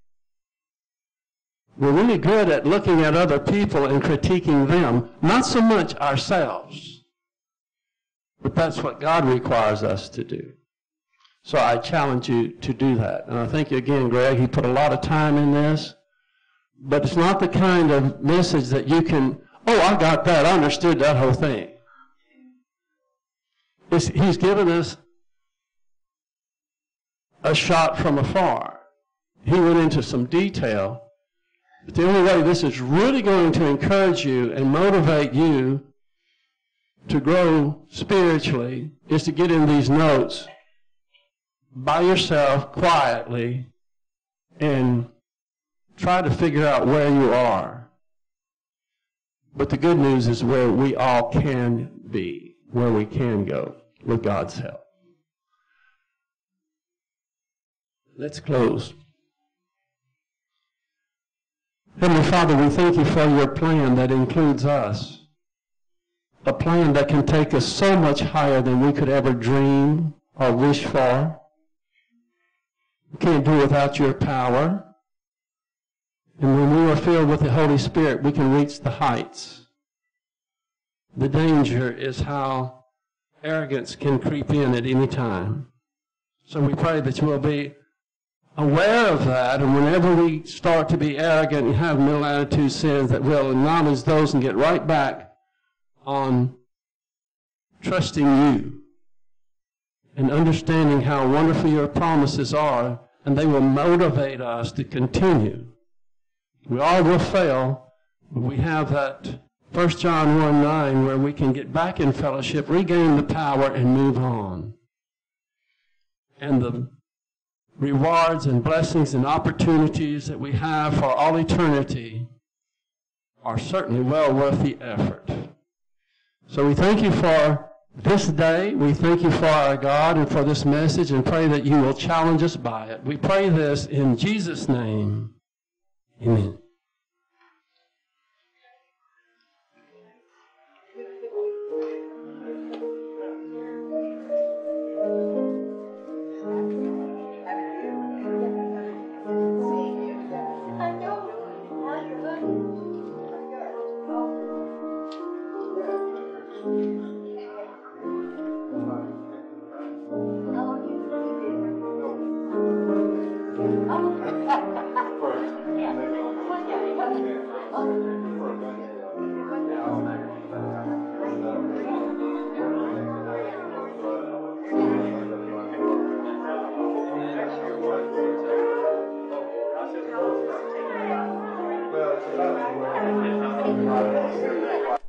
Speaker 1: We're really good at looking at other people and critiquing them, not so much ourselves. But that's what God requires us to do. So I challenge you to do that. And I think, again, Greg, he put a lot of time in this. But it's not the kind of message that you can, oh, I got that, I understood that whole thing. It's, he's given us a shot from afar. He went into some detail. But the only way this is really going to encourage you and motivate you to grow spiritually is to get in these notes by yourself, quietly, and try to figure out where you are. But the good news is where we all can be, where we can go with God's help. Let's close. Heavenly Father, we thank you for your plan that includes us. A plan that can take us so much higher than we could ever dream or wish for. We can't do without your power. And when we are filled with the Holy Spirit, we can reach the heights. The danger is how arrogance can creep in at any time. So we pray that you will be aware of that, and whenever we start to be arrogant and have middle attitude sins, that we'll acknowledge those and get right back on trusting you and understanding how wonderful your promises are, and they will motivate us to continue. We all will fail, but we have that First John one nine where we can get back in fellowship, regain the power, and move on. And the rewards and blessings and opportunities that we have for all eternity are certainly well worth the effort. So we thank you for this day. We thank you for our God and for this message, and pray that you will challenge us by it. We pray this in Jesus' name. Amen.
Speaker 2: Well, it's about